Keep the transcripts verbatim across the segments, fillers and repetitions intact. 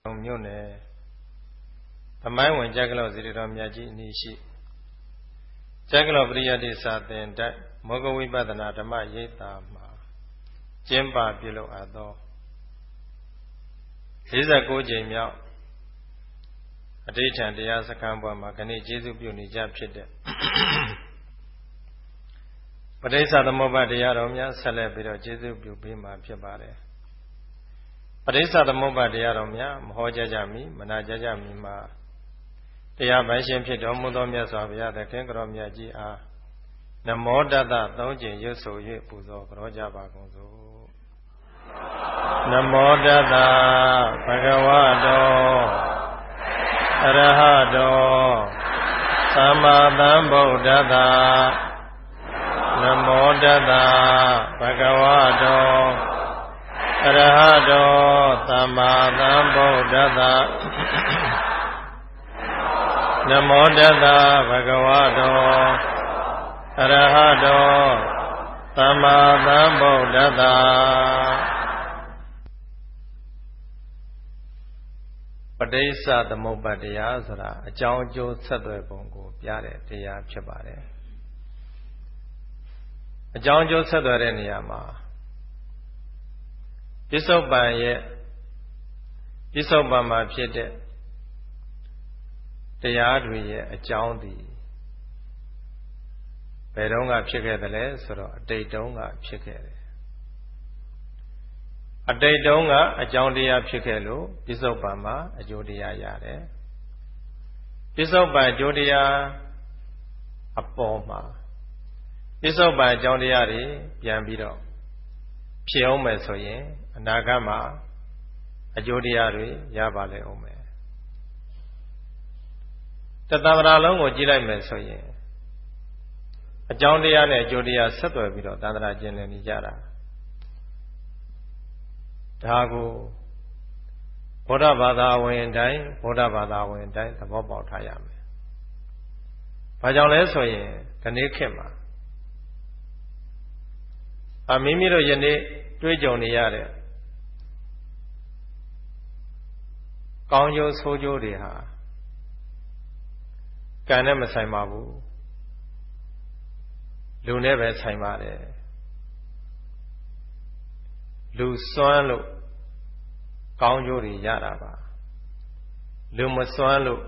မြို့နယ်သမိုင်းဝင်ကြက်ကလောက်စီရီတော်မြတ်ကြီးအနည်းရှိကြက်ကလောက်ပရိယတ္တိစာသင်တိုက်မောဂဝိပဿနာဓမ္မရိပ်သာမှာကျင်းပပြုလုပ်အပ်သော၄၉ကြိမ်မြောက်အဋ္ဌိဋ္ဌံတရားစခန်းပွဲမှာခဏကျေးဇူးပြုနေကြဖြစ်တဲ့ပဋိစ္စသမုပ္ပါတရားတော်များဆက်လက်ပြီးတော့ကျေးဇူးပြုပေးမှာဖြစ်ပါတယ်ပဋိစ္စသမုပ္ပါတရားတော်များမဟောကြားကြမီမနာကြားကြမီမှာတရားပိုင်ရှင်ဖြစ်တော်မူသောမြတ်စွာဘုရားသခင်ကတော်မြတ်ကြီးအားနမောတတသုံးကြိမ်ရွတ်ဆို၍ပူဇော်ကြောကြပါကုန်စို့နမောတတဘဂဝတောအရဟတောသမ္မာသမ္ဗုဒ္ဓတ္တနမောတတဘဂဝတောအရဟတောသမ္မာသမ္ဗုဒ္ဓတ္တနမောတတဘဂဝတောအရဟတောသမ္မာသမ္ဗုဒ္ဓတ္တပဋိစ္စသမုပ္ပါတရားဆိုတာအကြောင်းအကျိုးဆက်သွယ်ပုံကိုပြတဲ့တရားဖြစ်ပါတယ်အကြောင်းအကျိုးဆက်သွယ်တဲ့နေရာမှာပစ္စုပန်ရဲ့ပစ္စုပန်မှာဖြစ်တဲ့တရားတွေရဲ့အကြောင်းသည်ဘယ်တော့ကဖြစ်ခဲ့တယ်လဲဆိုတော့အတိတ်တုန်းကဖြစ်ခဲ့တယ်အတိတ်တုန်းကအကြောင်းတရားဖြစ်ခဲ့လို့ပစ္စုပန်မှာအကျိုးတရားရတယ်ပစ္စုပန်အကျိုးတရားအပေါ်မှာပစ္စုပန်အကြောင်းတရားတွေပြန်ပြီးတော့ဖြစ်အောင်မယ်ဆိုရင်အနာဂတ်မှာအကျိုးတရားတွေရပါလေအောင်မယ်တသဗ္ဗရာလုံးကိုကြည့်လိုက်မယ်ဆိုရင်အကြောင်းတရားနဲ့အကျိုးတရားဆက်သွယ်ပြီးတော့သန္တရာကျင့်နေကြတာဒါကိုဗုဒ္ဓဘာသာဝင်တိုင်းဗုဒ္ဓဘာသာဝင်တိုင်းသဘောပေါက်ထားရမယ်။ဘာကြောင့်လဲဆိုရင်ဒီနေ့ခေတ်မှာအမိမိတို့ယနေ့တွေ့ကြုံနေရတဲ့ကောင်းကျိုးဆိုးကျိုးတွေဟာကံနဲ့မဆိုင်ပါဘူးလူနဲ့ပဲဆိုင်ပါတယ်လူစွမ်းလို့ကောင်းကျိုးတွေရတာပါလူမစွမ်းလို့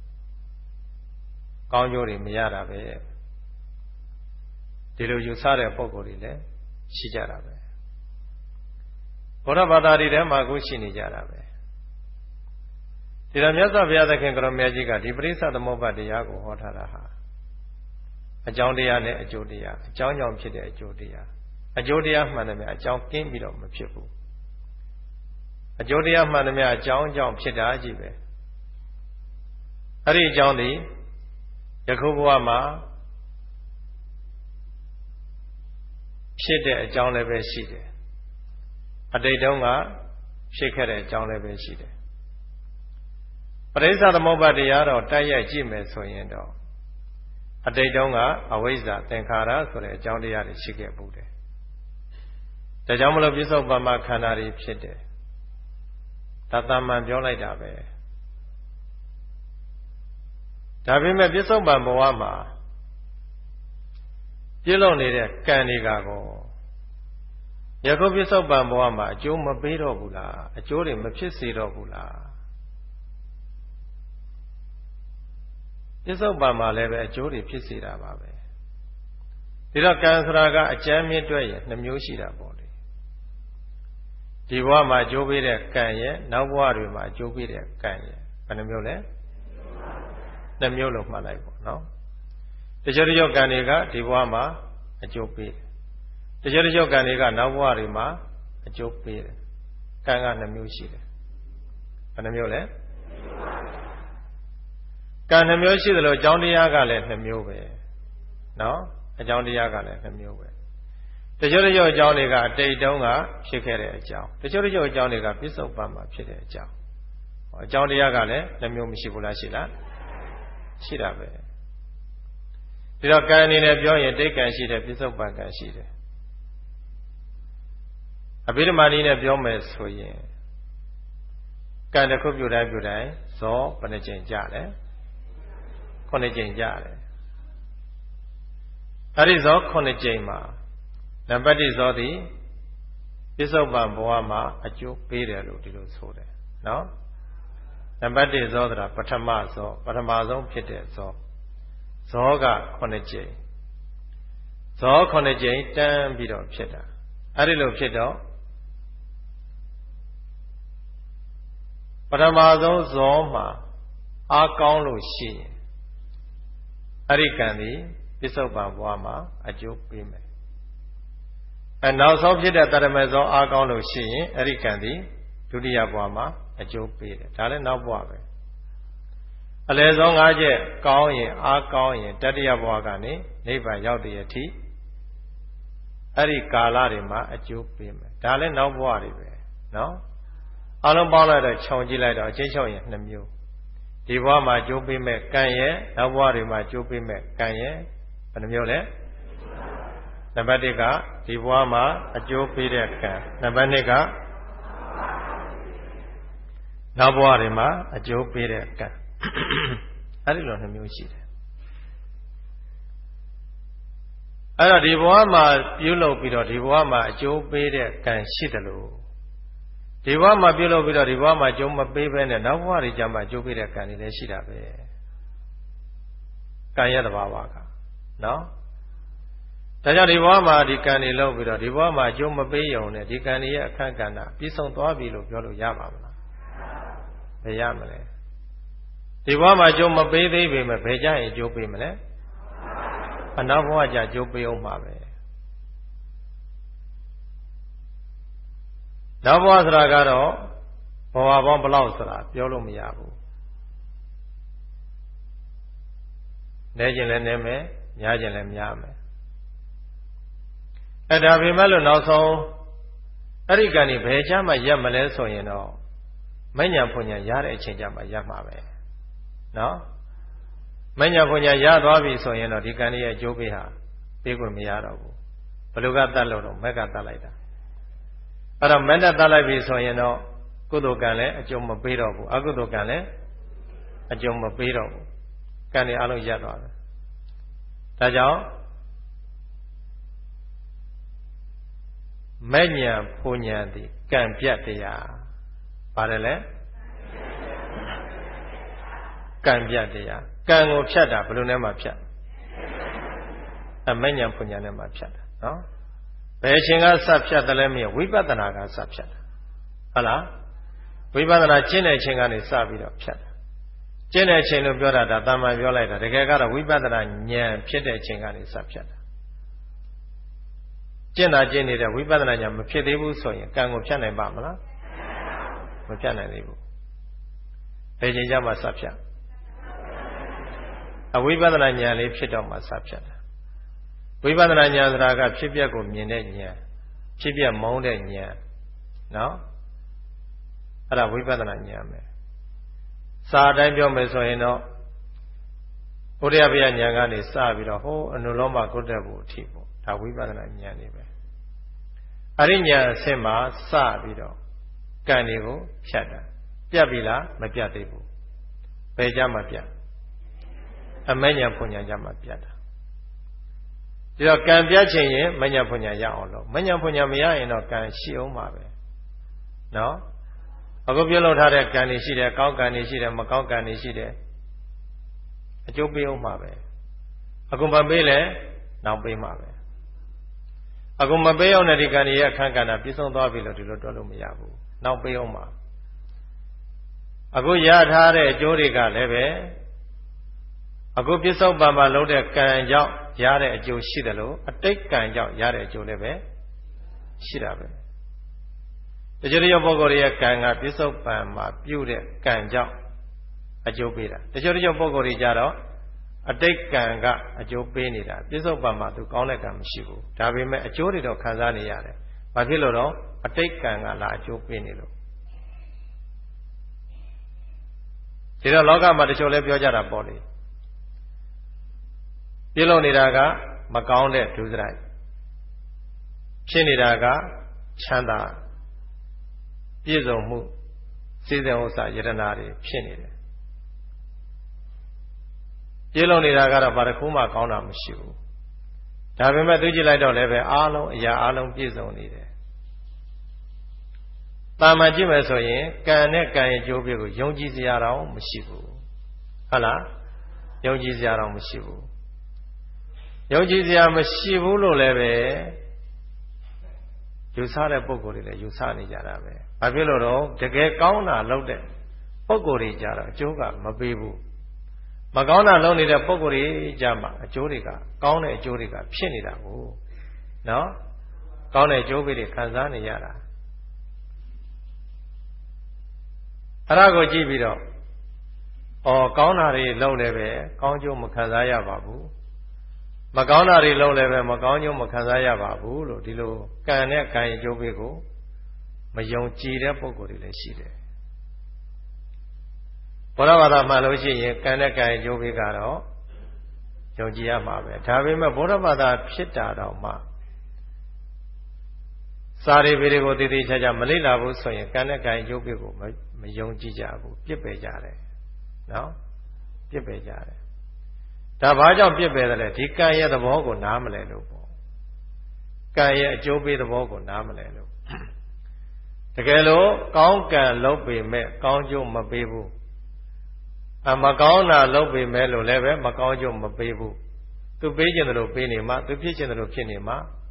ကောင်းကျိုးတွေမရတာပဲဒီလိုယူဆတဲ့ပုံကိုယ်တွေလည်းရှိကြတာပဲဘုရားဘာသာတွေထဲမှာကိုရှိနေကြတာပဲဒီလိုမြတ်စွာဘုရားသခင်ကတော်မြတ်ကြီးကဒီပရိစ္ဆသမုပ္ပါတရားကိုဟောထားတာဟာအကြောင်းတရားနဲ့အကျိုးတရားအကြောင်းကြောင့်ဖြစ်တဲ့အကျိုးတရားအကျိုးတရားမှန်တယ်များအကြောင်းကင်းပြီးတော့မဖြစ်ဘူးအကျိုးတရားမှန်တယ်များအကြောင်းကြောင့်ဖြစ်တာကြီးပဲအဲ့ဒီအကြောင်းသည်ယခုဘဝမှာဖြစ်တဲ့အကြောင်းလည်းပဲရှိတယ်အတိတ်တုန်းကဖြစ်ခဲ့တဲ့အကြောင်းလည်းပဲရှိတယ်ပရိစ္ဆသမုပ္ပါတရားတော့တိုက်ရိုက်ကြည့်မယ်ဆိုရင်တော့အတိတ်တုန်းကအဝိဇ္ဇာသင်္ခါရဆိုတဲ့အကြောင်းတရားတွေရှိခဲ့ဘူးတယ်ဒါကြောင့်မလို့ပြစ္ဆုတ်ပံမှာခန္ဓာတွေဖြစ်တယ်ဒါတမန်ပြောလိုက်တာပဲဒါပေမဲ့ပြစ္ဆုတ်ပံဘဝမှာပြည့်လို့နေတဲ့ကံတွေကကောယခုပြစ္ဆုတ်ပံဘဝမှာအကျိုးမပေးတော့ဘူးလားအကျိုးတွေမဖြစ်စေတော့ဘူးလားပြစ္ဆုတ်ပံမှာလည်းပဲအကျိုးတွေဖြစ်စေတာပါပဲဒီတော့ကံဆိုတာကအကျမ်းမြင့်တွက်ရနှမျိုးရှိတာပေါ့လေဒီဘဝမှာအကျိုးပေးတဲ့ကံရဲ့နောက်ဘဝတွေမှာအကျိုးပေးတဲ့ကံရဲ့ဘယ်နှမျိုးလဲနှမျိုးလို့မှတ်လိုက်ပေါ့နော်တချို့တချို့ကံတွေကဒီဘဝမှာအကျိုးပေးတယ်တချို့တချို့ကံတွေကနောက်ဘဝတွေမှာအကျိုးပေးတယ်ကံကနှမျိုးရှိတယ်ဘယ်နှမျိုးလဲကံနှမျိုးရှိသလိုအကြောင်းတရားကလည်းနှမျိုးပဲနော်အကြောင်းတရားကလည်းနှမျိုးပဲတချို့တချို့အကြောင်းတွေကအတိတ်တုန်းကဖြစ်ခဲ့တဲ့အကြောင်းတချို့တချို့အကြောင်းတွေကပြစ္ဆုတ်ပံမှာဖြစ်တဲ့အကြောင်းအကြောင်းတရားကလည်းနှမျိုးမရှိဘူးလားရှိလားရှိတာပဲဒီတော့ကံအနေနဲ့ပြောရင်တိတ်ကံရှိတယ်ပြစ္ဆုတ်ပံကံရှိတယ်အဘိဓမ္မာနည်းနဲ့ပြောမယ်ဆိုရင်ကံတစ်ခုပြုတိုင်းပြုတိုင်းဇောဘယ်နှကြိမ်ကြလဲခုနှစ်ကြိမ်ကြတယ်အဲ့ဒီဇောခုနှစ်ကြိမ်မှာနံပါတ်၁ဇောသည်ပစ္စုပန်ဘဝမှာအကျိုးပေးတယ်လို့ဒီလိုဆိုတယ်နော်နံပါတ်၁ဇောဆိုတာပထမဇောပထမဆုံးဖြစ်တဲ့ဇောဇောကခုနှစ်ကြိမ်ဇောခုနှစ်ကြိမ်တန်းပြီးတော့ဖြစ်တာအဲ့ဒီလိုဖြစ်တော့ပထမဆုံးဇောမှာအားကောင်းလို့ရှိရင်အဲ့ဒီကံဒီပစ္စုပန်ဘဝမှာအကျိုးပေးမယ်အဲနောက်ဆုံးဖြစ်တဲ့တရမေဇောအားကောင်းလို့ရှိရင်အဲ့ဒီကံဒီဒုတိယဘဝမှာအကျိုးပေးတယ်ဒါလည်းနောက်ဘဝပဲအလယ်ဆုံး၅ချက်ကောင်းရင်အားကောင်းရင်တတိယဘဝကနေနိဗ္ဗာန်ရောက်တဲ့အထိအဲ့ဒီကာလတွေမှာအကျိုးပေးမယ်ဒါလည်းနောက်ဘဝတွေပဲနော်အလုံးပေါင်းလိုက်တော့ခြုံကြည့်လိုက်တော့အချင်းချုပ်ရင်နှစ်မျိုးဒီဘဝမှာအကျိုးပေးမဲ့ကံရဲ့နောက်ဘဝတွေမှာအကျိုးပေးမဲ့ကံရဲ့ဘယ်နှမျိုးလဲနံပါတ်၁ကဒီဘဝမှာအကျိုးပေးတဲ့ကံနံပါတ်၂ကနောက်ဘဝတွေမှာအကျိုးပေးတဲ့ကံအဲ့ဒီလိုနှစ်မျိုးရှိတယ်အဲ့တော့ဒီဘဝမှာပြုလုပ်ပြီးတော့ဒီဘဝမှာအကျိုးပေးတဲ့ကံရှိတယ်လို့ဒီဘဝမှာပြုလုပ်ပြီးတော့ဒီဘဝမှာအကျိုးမပေးဘဲနဲ့နောက်ဘဝတွေကျမှအကျိုးပေးတဲ့ကံတွေလည်းရှိတာပဲကံရဲ့သဘာဝကနော်ဒါကြောင့်ဒီဘဝမှာဒီကံတွေလုပ်ပြီးတော့ဒီဘဝမှာအကျိုးမပေးရုံနဲ့ဒီကံတွေရဲ့အခန့်ကဏ္ဍပြည့်စုံသွားပြီလို့ပြောလို့ရပါမလားမရမလဲဒီဘဝမှာအကျိုးမပေးသေးပေမဲ့ဘယ်ကြရင်အကျိုးပေးမလဲအနောက်ဘဝကျအကျိုးပေးအောင်မှာပဲနောက်ဘဝဆိုတာကတော့ဘဝပေါင်းဘလောက်ဆိုတာပြောလို့မရဘူးနည်းခြင်းလည်းနည်းမယ်များခြင်းလည်းများမယ်အဲ့ဒါပေမဲ့လို့နောက်ဆုံးအဲ့ဒီကံนี่ဘယ်ချမှရက်မလဲဆိုရင်တော့မဉ္ဇဉ်ဖွညာရတဲ့အချိန်ကျမှရက်မှာပဲနော်မဉ္ဇဉ်ဖွညာရသွားပြီဆိုရင်တော့ဒီကံนี่ရဲ့အကျိုးပေးဟာပေးခွင့်မရတော့ဘူးဘယ်လိုကတတ်လို့တော့မက်ကတတ်လိုက်တာအဲ့တော့မက်နဲ့တတ်လိုက်ပြီဆိုရင်တော့ကုသိုလ်ကံလည်းအကျိုးမပေးတော့ဘူးအကုသိုလ်ကံလည်းအကျိုးမပေးတော့ဘူးကံတွေအလုံးရပ်သွားတယ်ဒါကြောင့်မဉ္ဇဉ်ဖွညာသည်ကံပြတ်တရားပါတယ်လေကံပြတ်တရားကံကိုဖြတ်တာဘယ်လိုနဲ့မှဖြတ်အမဉ္ဇဉ်ဖွညာနဲ့မှဖြတ်တာနော်ဘယ်အချိန်ကစဖြတ်တယ်လဲမင်းဝိပဿနာကစဖြတ်တာဟုတ်လားဝိပဿနာကျင့်တဲ့အချိန်ကနေစပြီးတော့ဖြတ်တာကျင့်တဲ့အချိန်လို့ပြောတာဒါတာမန်ပြောလိုက်တာတကယ်ကတော့ဝိပဿနာဉာဏ်ဖြစ်တဲ့အချိန်ကနေစဖြတ်တာကျင့်တာကျင့်နေတဲ့ဝိပဿနာဉာဏ်မဖြစ်သေးဘူးဆိုရင်ကံကိုဖြတ်နိုင်ပါမလားမဖြတ်နိုင်သေးဘူးဘယ်ချိန်ကျမှစဖြတ်အဝိပဿနာဉာဏ်လေးဖြစ်တော့မှစဖြတ်တာဝိပဿနာဉာဏ်ဆိုတာကဖြစ်ပျက်ကိုမြင်တဲ့ဉာဏ်ဖြစ်ပျက်မုန်းတဲ့ဉာဏ်နော်အဲ့ဒါဝိပဿနာဉာဏ်ပဲစာအတိုင်းပြောမယ်ဆိုရင်တော့ဘုရားဗျာဉာဏ်ကနေစပြီးတော့ဟိုအနုလောမကုတ္တဘုအထိပေါ့ဒါဝိပဿနာဉာဏ်နေပဲအဲ့ဒီဉာဏ်အဆင့်မှာစပြီးတော့ကံတွေကိုဖြတ်တာပြတ်ပြီလားမပြတ်သေးဘူးဘယ်ကြမှာပြတ်အမဉ္ဇဉ်ဖွညာကြမှာပြတ်တာဒီတော့ကံပြတ်ခြင်းရင်မဉ္ဇဉ်ဖွညာရအောင်လို့မဉ္ဇဉ်ဖွညာမရရင်တော့ကံရှိအောင်ပါပဲနော်အခုပြုလုပ်ထားတဲ့ကံတွေရှိတယ်ကောင်းကံတွေရှိတယ်မကောင်းကံတွေရှိတယ်အကျိုးပေးအောင်ပါပဲအခုမပေးလဲနောက်ပေးမှာပဲအခုမပေးအောင်တဲ့ဒီကံရဲ့အခန့်ကဏ္ဍပြည့်စုံသွားပြီလို့ဒီလိုတွက်လို့မရဘူးနောက်ပေးအောင်ပါအခုရထားတဲ့အကျိုးတွေကလည်းပဲအခုပြစ္ဆုတ်ပံမှာလုံးတဲ့ကံကြောင့်ရတဲ့အကျိုးရှိတယ်လို့အတိတ်ကံကြောင့်ရတဲ့အကျိုးလည်းပဲရှိတာပဲတချို့တချို့ပုဂ္ဂိုလ်ရဲ့ကံကပြစ္ဆုတ်ပံမှာပြုတဲ့ကံကြောင့်အကျိုးပေးတာတချို့တချို့ပုဂ္ဂိုလ်တွေကြတော့အတိတ်ကံကအကျိုးပေးနေတာပြစ္ဆုတ်ပံမှာသူကောင်းတဲ့ကံမရှိဘူးဒါပေမဲ့အကျိုးတွေတော့ခံစားနေရတယ်ဘာဖြစ်လို့တော့အတိတ်ကံကလာအကျိုးပေးနေလို့ဒီတော့လောကမှာတချို့လည်းပြောကြတာပေါ့လေပြုလုပ်နေတာကမကောင်းတဲ့ဒုစရိုက်ဖြစ်နေတာကချမ်းသာပြည့်စုံမှုစေစဉ်ဥစ္စာယတနာတွေဖြစ်နေတယ်ပြေလုံးနေတာကတော့ဘာတစ်ခုမှကောင်းတာမရှိဘူးဒါပေမဲ့သူကြည့်လိုက်တော့လည်းပဲအားလုံးအရာအားလုံးပြည့်စုံနေတယ်တာမန်ကြည့်မယ်ဆိုရင်ကံနဲ့ကံရဲ့ကျိုးပြည့်ကိုယုံကြည်စရာတော့မရှိဘူးဟုတ်လားယုံကြည်စရာတော့မရှိဘူးယုံကြည်စရာမရှိဘူးလို့လည်းပဲယူဆတဲ့ပုံကိုယ်တွေလည်းယူဆနေကြတာပဲဘာဖြစ်လို့တော့တကယ်ကောင်းတာလုပ်တဲ့ပုံကိုယ်တွေကြတော့အကျိုးကမပေးဘူးမကောင်းတာလုပ်နေတဲ့ပုံကိုယ်တွေကြမှာအကျိုးတွေကကောင်းတဲ့အကျိုးတွေကဖြစ်နေတာကိုနော်ကောင်းတဲ့အကျိုးပေးတွေခံစားနေရတာအဲ့ဒါကိုကြည့်ပြီးတော့အော်ကောင်းတာတွေလုပ်လည်းပဲကောင်းကျိုးမခံစားရပါဘူးမကောင်းတာတွေလုပ်လည်းပဲမကောင်းကျိုးမခံစားရပါဘူးလို့ဒီလိုကံနဲ့ကံရဲ့ကျိုးပေးကိုမယုံကြည်တဲ့ပုဂ္ဂိုလ်တွေလည်းရှိတယ်ဘုရားဘာသာမှလို့ရှိရင်ကံနဲ့ကံရဲ့ကျိုးပေးကတော့ယုံကြည်ရမှာပဲဒါပေမဲ့ဘုရားဘာသာဖြစ်တာတော့မှစာရီပေတွေကိုတည်တည်ချာချာမလေ့လာဘူးဆိုရင်ကံနဲ့ကံရဲ့ကျိုးပေးကိုမယုံကြည်ကြဘူးပြစ်ပယ်ကြတယ်နော်ပြစ်ပယ်ကြတယ်ဒါဘာကြောင့်ပြစ်ပယ်တယ်လဲဒီကံရဲ့သဘောကိုနားမလည်လို့ပေါ့ကံရဲ့အကျိုးပေးသဘောကိုနားမလည်လို့တကယ်လို့ကောင်းကံလုပ်ပေမဲ့ကောင်းကျိုးမပေးဘူးအမကောင်းတာလုပ်ပေမဲ့လို့လည်းပဲမကောင်းကျိုးမပေးဘူးသူပေးခြင်းတယ်လို့ပေးနေမှသူဖြစ်ခြင်းတယ်လို့ဖြစ်နေမှ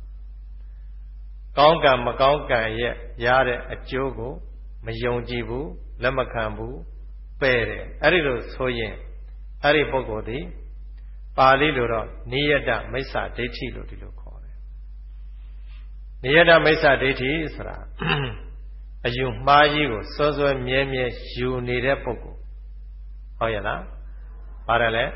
ကောင်းကံမကောင်းကံရဲ့ရတဲ့အကျိုးကိုမယုံကြည်ဘူးလက်မခံဘူးပယ်တယ်အဲ့ဒီလိုဆိုရင်အဲ့ဒီပုဂ္ဂိုလ်ဒီပါဠိလိုတော့နိယတမိစ္ဆာဒိဋ္ဌိလို့ဒီလိုခေါ်တယ်နိယတမိစ္ဆာဒိဋ္ဌိဆိုတာအယူမှားကြီးကိုစောစောမြဲမြဲယူနေတဲ့ပုဂ္ဂိုလ်ဟုတ်ရဲ့လားပါတယ်လေ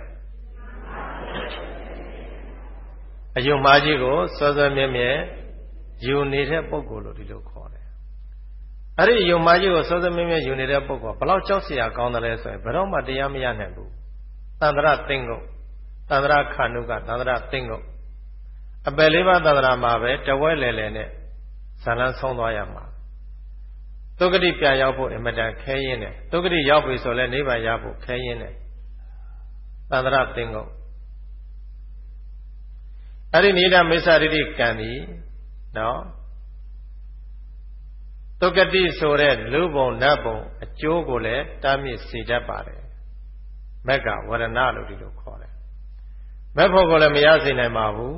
အယူမှားကြီးကိုစောစောမြဲမြဲယူနေတဲ့ပုဂ္ဂိုလ်လို့ဒီလိုခေါ်တယ်အဲ့ဒီယုံမှားကြီးကိုစောစောမြဲမြဲယူနေတဲ့ပုဂ္ဂိုလ်ဘလောက်ကြောက်စရာကောင်းတယ်လဲဆိုရင်ဘယ်တော့မှတရားမရနိုင်ဘူးသန္တရသိင်္ဂုတ်သန္တရခန္ဓုကသန္တရသိင်္ဂုတ်အပယ်လေးပါးသန္တရာမှာပဲတဝဲလဲလဲနဲ့ဇာလန်းဆုံးသွားရမှာသုဂတိပြန်ရောက်ဖို့အင်မတန်ခဲရင်းတယ်သုဂတိရောက်ပြီဆိုလဲနိဗ္ဗာန်ရဖို့ခဲရင်းတယ်သန္တရသိင်္ဂုတ်အဲ့ဒီနိဒမိစ္ဆာဒိဋ္ဌိကံဒီနော်သုဂတိဆိုတဲ့လူဘုံနတ်ဘုံအကျိုးကိုလည်းတားမြစ်စေတတ်ပါတယ်မက္ကဝရဏလို့ဒီလိုခေါ်တယ်မက်ဖို့ကိုလည်းမရစေနိုင်ပါဘူး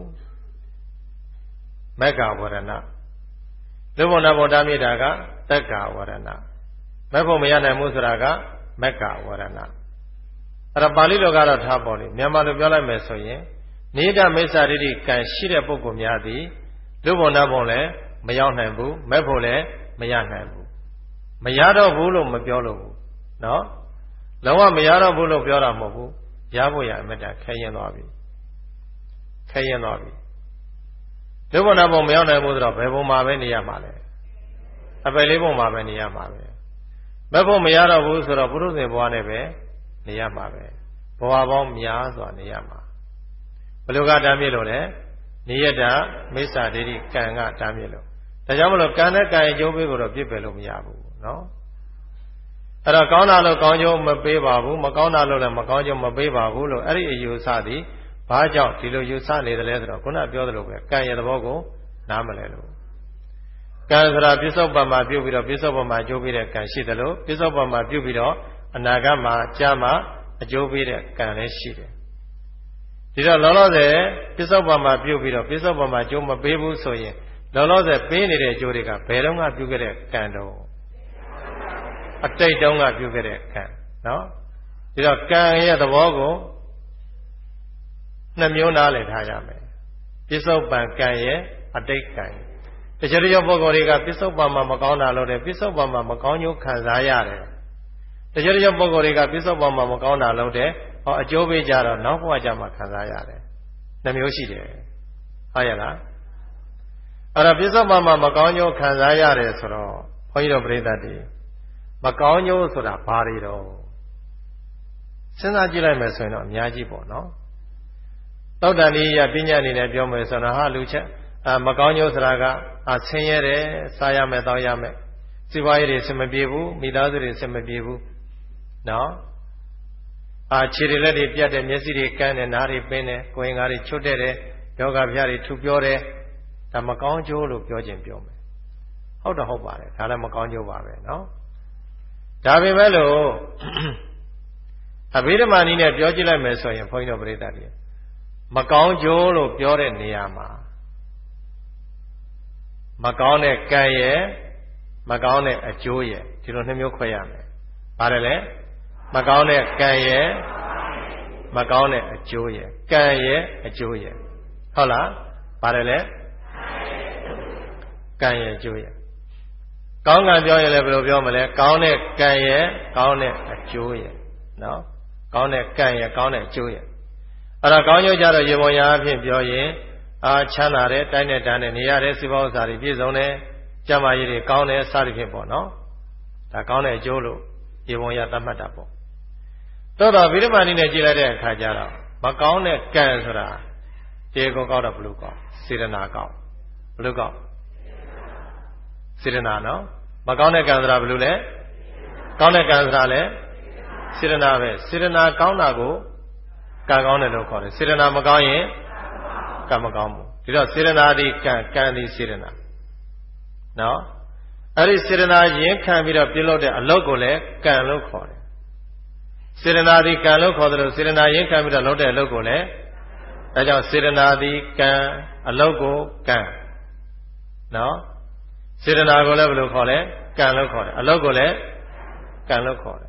မက္ကဝရဏလူဘုံနတ်ဘုံတားမြစ်တာကတက္ကဝရဏမက်ဖို့မရနိုင်ဘူးဆိုတာကမက္ကဝရဏအဲ့ဒါပါဠိလိုကတော့ထားပေါ်လေမြန်မာလိုပြောလိုက်မယ်ဆိုရင်နိဒမိစ္ဆာဒိဋ္ဌိကံရှိတဲ့ပုဂ္ဂိုလ်များသည်လူဘုံနတ်ဘုံလည်းမရောက်နိုင်ဘူးမက်ဖို့လည်းမရနိုင်ဘူးမရတော့ဘူးလို့မပြောလို့ဘူးနော်လုံးဝမရတော့ဘူးလို့ပြောတာမဟုတ်ဘူးရဖို့ရအမြဲတမ်းခဲရင်သွားပြီခဲရင်သွားပြီလူဘုံနတ်ဘုံမရောက်နိုင်ဘူးဆိုတော့ဘယ်ဘုံမှာပဲနေရမှာလဲအပယ်လေးဘုံမှာပဲနေရမှာပဲမက်ဖို့မရတော့ဘူးဆိုတော့ပုရုဇဉ်ဘဝနဲ့ပဲနေရမှာပဲဘဝပေါင်းများစွာနေရမှာဘယ်လိုကတားမြစ်လို့လဲနိယတမိစ္ဆာဒိဋ္ဌိကံကတားမြစ်လို့ဒါကြောင့်မလို့ကံနဲ့ကံရဲ့ကျိုးပေးကိုတော့ပြစ်ပယ်လို့မရဘူးနော်အဲ့တော့ကောင်းတာလို့ကောင်းကျိုးမပေးပါဘူးမကောင်းတာလို့လည်းမကောင်းကျိုးမပေးပါဘူးလို့အဲ့ဒီအယူဆသည်ဘာကြောင့်ဒီလိုယူဆနေတယ်လဲဆိုတော့ခုနပြောသလိုပဲကံရဲ့သဘောကိုနားမလဲလို့ကံဆိုတာပြစ္ဆုတ်ပံမှာပြုတ်ပြီးတော့ပြစ္ဆုတ်ပံမှာအကျိုးပေးတဲ့ကံရှိတယ်လို့ပြစ္ဆုတ်ပံမှာပြုတ်ပြီးတော့အနာဂတ်မှာကြာမှာအကျိုးပေးတဲ့ကံလည်းရှိတယ်ဒီတော့လောလောဆယ်ပြစ္ဆုတ်ပံမှာပြုတ်ပြီးတော့ပြစ္ဆုတ်ပံမှာအကျိုးမပေးဘူးဆိုရင်လောလောဆယ်ပေးနေတဲ့အကျိုးတွေကဘယ်တော့မှပြုခဲ့တဲ့ကံတော့အတိတ်တုန်းကပြုခဲ့တဲ့ကံနော်ဒီတော့ကံရဲ့သဘောကိုနှစ်မျိုးနားလည်ထားရမယ်ပြစ္ဆုတ်ပံကံရဲ့အတိတ်ကံတချို့တချို့ပုဂ္ဂိုလ်တွေကပြစ္ဆုတ်ပံမှာမကောင်းတာလို့တယ်ပြစ္ဆုတ်ပံမှာမကောင်းကျိုးခံစားရတယ်တချို့တချို့ပုဂ္ဂိုလ်တွေကပြစ္ဆုတ်ပံမှာမကောင်းတာလို့တယ်ဟောအကျိုးပေးကြတော့နောက်ဘဝကျမှခံစားရတယ်နှမျိုးရှိတယ်ဟုတ်ရဲ့လားအဲ့တော့ပြစ္ဆုတ်ပံမှာမကောင်းကျိုးခံစားရတယ်ဆိုတော့ဘုန်းကြီးတို့ပြိဿတ်တွေမကောင်းကျိုးဆိုတာဘာတွေတော့စဉ်းစားကြည့်လိုက်မယ်ဆိုရင်တော့အများကြီးပေါ့နော်သောတ္တန်ဒီယပညာအနေနဲ့ပြောမယ်ဆိုတော့ဟာလူချက်အာမကောင်းကျိုးဆိုတာကအာဆင်းရဲတယ်စားရမယ်တောင်းရမယ်စီးပွားရေးတွေအဆင်မပြေဘူးမိသားစုတွေအဆင်မပြေဘူးနော်အာခြေတွေလက်တွေပြတ်တယ်မျက်စိတွေကန်းတယ်နားတွေပင်းတယ်ကိုယ်ရင်ကားတွေချွတ်တဲ့တယ်ယောဂဗျာတွေထူပြောတယ်ဒါမကောင်းကျိုးလို့ပြောခြင်းပြောမယ်ဟုတ်တော့ဟုတ်ပါတယ်ဒါလည်းမကောင်းကျိုးပါပဲနော်ဒါပေမဲ့လို့အဘိဓမ္မာနည်းနဲ့ပြောကြည့်လိုက်မယ်ဆိုရင်ဘုန်းကြီးတို့ပရိသတ်တွေမကောင်းကျိုးလို့ပြောတဲ့နေရာမှာမကောင်းတဲ့ကံရဲ့မကောင်းတဲ့အကျိုးရဲ့ဒီလိုနှမျိုးခွဲရမယ်။ပါတယ်လေမကောင်းတဲ့ကံရဲ့မကောင်းတဲ့အကျိုးရဲ့ကံရဲ့အကျိုးရဲ့ဟုတ်လားပါတယ်လေကံရဲ့အကျိုးရဲ့ကောင်းကံပြောရင်လည်းဘယ်လိုပြောမလဲကောင်းတဲ့ကံရဲ့ကောင်းတဲ့အကျိုးရဲ့နော်ကောင်းတဲ့ကံရဲ့ကောင်းတဲ့အကျိုးရဲ့အဲ့တော့ကောင်းကျိုးကြတော့ရေပေါ်ရာအဖြစ်ပြောရင်အာချမ်းသာတယ်တိုင်းတဲ့တန်းနဲ့နေရတဲ့စိဘောဥစ္စာတွေပြည့်စုံတယ်ကျမ်းမာရေးတွေကောင်းတယ်စသဖြင့်ပေါ့နော်ဒါကောင်းတဲ့အကျိုးလို့ရေပေါ်ရာသတ်မှတ်တာပေါ့သို့တော့ဗိဓမာနည်းနဲ့ကြည့်လိုက်တဲ့အခါကျတော့မကောင်းတဲ့ကံဆိုတာတေကောကောက်တော့ဘလို့ကောက်စေတနာကောက်ဘလို့ကောက်စေတနာနော်မကောင်းတဲ့ကံဆိုတာဘလို့လဲကောင်းတဲ့ကံဆိုတာလဲစေတနာပဲစေတနာကောင်းတာကိုကံကောင်းတယ်လို့ခေါ်တယ်စေတနာမကောင်းရင်ကံမကောင်းဘူးဒီတော့စေတနာဒီကံကံဒီစေတနာနော်အဲ့ဒီစေတနာရင်းခံပြီးတော့ပြုလုပ်တဲ့အလုပ်ကိုလည်းကံလို့ခေါ်တယ်စေတနာဒီကံလို့ခေါ်တယ်လို့စေတနာရင်းခံပြီးတော့လုပ်တဲ့အလုပ်ကိုလည်းအဲကြောင့်စေတနာဒီကံအလုပ်ကိုကံနော်စေတနာကိုလည်းဘယ်လိုခေါ်လဲကံလို့ခေါ်တယ်အလုပ်ကိုလည်းကံလို့ခေါ်တယ်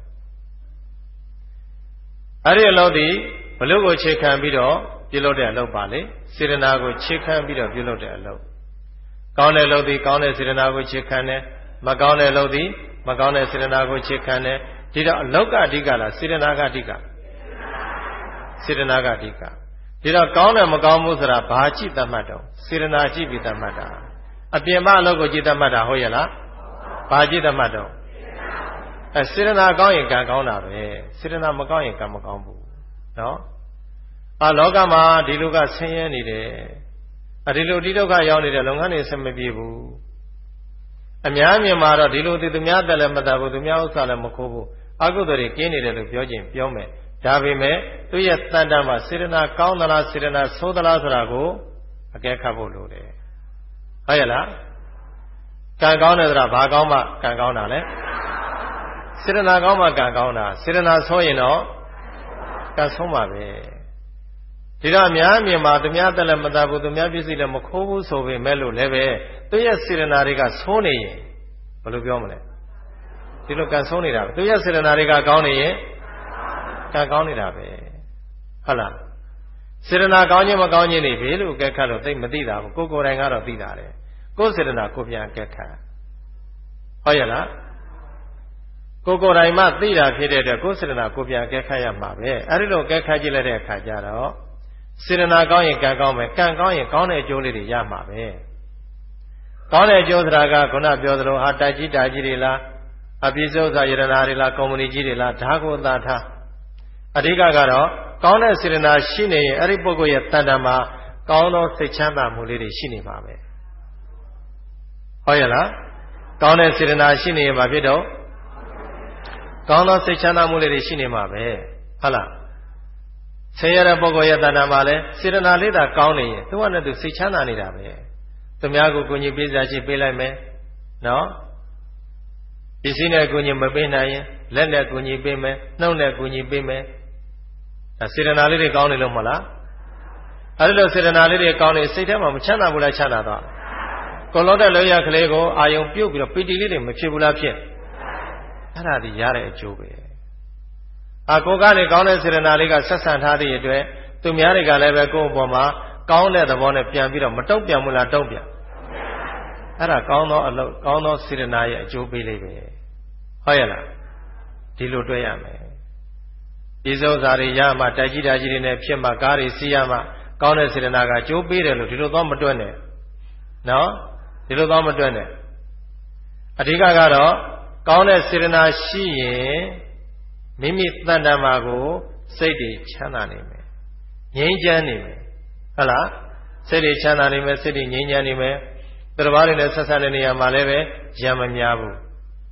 အဲ့ဒီအလုပ်ဒီဘလို့ကိုခြေခံပြီးတော့ပြုလုပ်တဲ့အလုပ်ပါလေစေတနာကိုခြေခံပြီးတော့ပြုလုပ်တဲ့အလုပ်ကောင်းတဲ့အလုပ်ဒီကောင်းတဲ့စေတနာကိုခြေခံတယ်မကောင်းတဲ့အလုပ်ဒီမကောင်းတဲ့စေတနာကိုခြေခံတယ်ဒီတော့အလောကအဓိကလားစေတနာကအဓိကစေတနာကအဓိကဒီတော့ကောင်းတယ်မကောင်းဘူးဆိုတာဘာကြည့်သတ်မှတ်တော့စေတနာကြည့်ပြီးသတ်မှတ်တာအပြင်မအလုပ်ကိုကြည့်သတ်မှတ်တာဟုတ်ရဲ့လားဘာကြည့်သတ်မှတ်တော့အဲစေတနာကောင်းရင်ကံကောင်းတာပဲစေတနာမကောင်းရင်ကံမကောင်းဘူးနော်အာလောကမှာဒီလိုကဆင်းရဲနေတယ်အဒီလိုဒီဒုက္ခရောက်နေတဲ့လုပ်ငန်းတွေဆက်မပြေဘူးအများမြင်မှာတော့ဒီလိုသူများတက်လည်းမတတ်ဘူးသူများဥစ္စာလည်းမခိုးဘူးအကုသိုလ်တွေကင်းနေတယ်လို့ပြောခြင်းပြောမယ်ဒါပေမဲ့သူရဲ့တန်တမ်းမှာစေတနာကောင်းသလားစေတနာဆိုးသလားဆိုတာကိုအကဲခတ်ဖို့လိုတယ်ဟုတ်ရဲ့လားကံကောင်းတယ်ဆိုတာဘာကောင်းမှကံကောင်းတာလဲစေတနာကောင်းမှကံကောင်းတာစေတနာဆိုးရင်တော့ကံဆုံးပါပဲဒီတော့အများမြင်မှာသူများတက်လည်းမတတ်ဘူးသူများပြည့်စုံလည်းမခိုးဘူးဆိုပေမဲ့လို့လည်းပဲသူရဲ့စေတနာတွေကဆိုးနေရင်ဘယ်လိုပြောမလဲဒီလိုကံဆိုးနေတာပဲသူရဲ့စေတနာတွေကကောင်းနေရင်ကံကောင်းနေတာပဲဟုတ်လားစေတနာကောင်းခြင်းမကောင်းခြင်းနေပြီလို့ကဲခတ်လို့သိမသိတာဘူးကိုယ်ကိုယ်တိုင်ကတော့သိတာတယ်ကိုယ်စေတနာကိုပြန်ကဲခတ်ဟုတ်ရဲ့လားကိုယ်ကိုယ်တိုင်မှသိတာဖြစ်တဲ့အတွက်ကိုယ်စေတနာကိုပြန်ကဲခတ်ရမှာပဲအဲဒီလိုကဲခတ်ကြည့်လိုက်တဲ့အခါကျတော့စေတနာကောင်းရင်ကံကောင်းမယ်ကံကောင်းရင်ကောင်းတဲ့အကျိုးလေးတွေရမှာပဲကောင်းတဲ့အကျိုးဆိုတာကခုနပြောသလိုဟာတိုက်ကြီးတာကြီးတွေလားအပြည့်စုံစာယရနာတွေလားကုမ္ပဏီကြီးတွေလားဒါကိုသာထားအဓိကကတော့ကောင်းတဲ့စေတနာရှိနေရင်အဲ့ဒီပုဂ္ဂိုလ်ရဲ့တဏ္ဍာမှာကောင်းသောစိတ်ချမ်းသာမှုလေးတွေရှိနေမှာပဲဟုတ်ရဲ့လားကောင်းတဲ့စေတနာရှိနေရင်ဘာဖြစ်တော့ကောင်းသောစိတ်ချမ်းသာမှုလေးတွေရှိနေမှာပဲဟုတ်လားဆင်းရဲတဲ့ပုဂ္ဂိုလ်ရဲ့တဏ္ဍာမှာလည်းစေတနာလေးသာကောင်းနေရင်သူကလည်းသူစိတ်ချမ်းသာနေတာပဲသူများကိုကိုကြီးပေးစားရှိပေးလိုက်မယ်နော်ပစ္စည်းနဲ့ကိုကြီးမပေးနိုင်ရင်လက်နဲ့ကိုကြီးပေးမယ်နှုတ်နဲ့ကိုကြီးပေးမယ်ဒါစေတနာလေးတွေကောင်းနေလို့မဟုတ်လားအဲဒီလိုစေတနာလေးတွေကောင်းနေစိတ်ထဲမှာမချမ်းသာဘူးလားချမ်းသာတော့ကိုလုံးတဲ့လောရကလေးကိုအာယုံပြုတ်ပြီးတော့ပီတိလေးတွေမဖြစ်ဘူးလားဖြစ်အဲ့ဒါဒီရတဲ့အကျိုးပဲအာကိုကနေကောင်းတဲ့စေတနာလေးကဆက်ဆံထားတဲ့အတွက်သူများတွေကလည်းပဲကိုယ့်အပေါ်မှာကောင်းတဲ့သဘောနဲ့ပြန်ပြီးတော့မတုံ့ပြန်ဘူးလားတုံ့ပြန်အဲ့ဒါကောင်းသောအလုပ်ကောင်းသောစေတနာရဲ့အကျိုးပေးလေးပဲဟုတ်ရဲ့လားဒီလိုတွေ့ရမယ်ဒီစုံစာတွေရမှတိုက်ကြီးတာကြီးတွေနဲ့ဖြစ်မှကားတွေစီးရမှကောင်းတဲ့စေတနာကအကျိုးပေးတယ်လို့ဒီလိုတော့မတွက်နဲ့နော်ဒီလိုတော့မတွက်နဲ့အဓိကကတော့ကောင်းတဲ့စေတနာရှိရင်မိမိတဏ္ဍာမှာကိုစိတ်တွေချမ်းသာနေမယ်ငြိမ်းချမ်းနေမယ်ဟုတ်လားစိတ်တွေချမ်းသာနေမယ်စိတ်တွေငြိမ်းချမ်းနေမယ်သူတစ်ပါးတွေနဲ့ဆက်ဆံတဲ့နေရာမှာလည်းပဲရံမများဘူး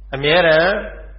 အမြဲတမ်း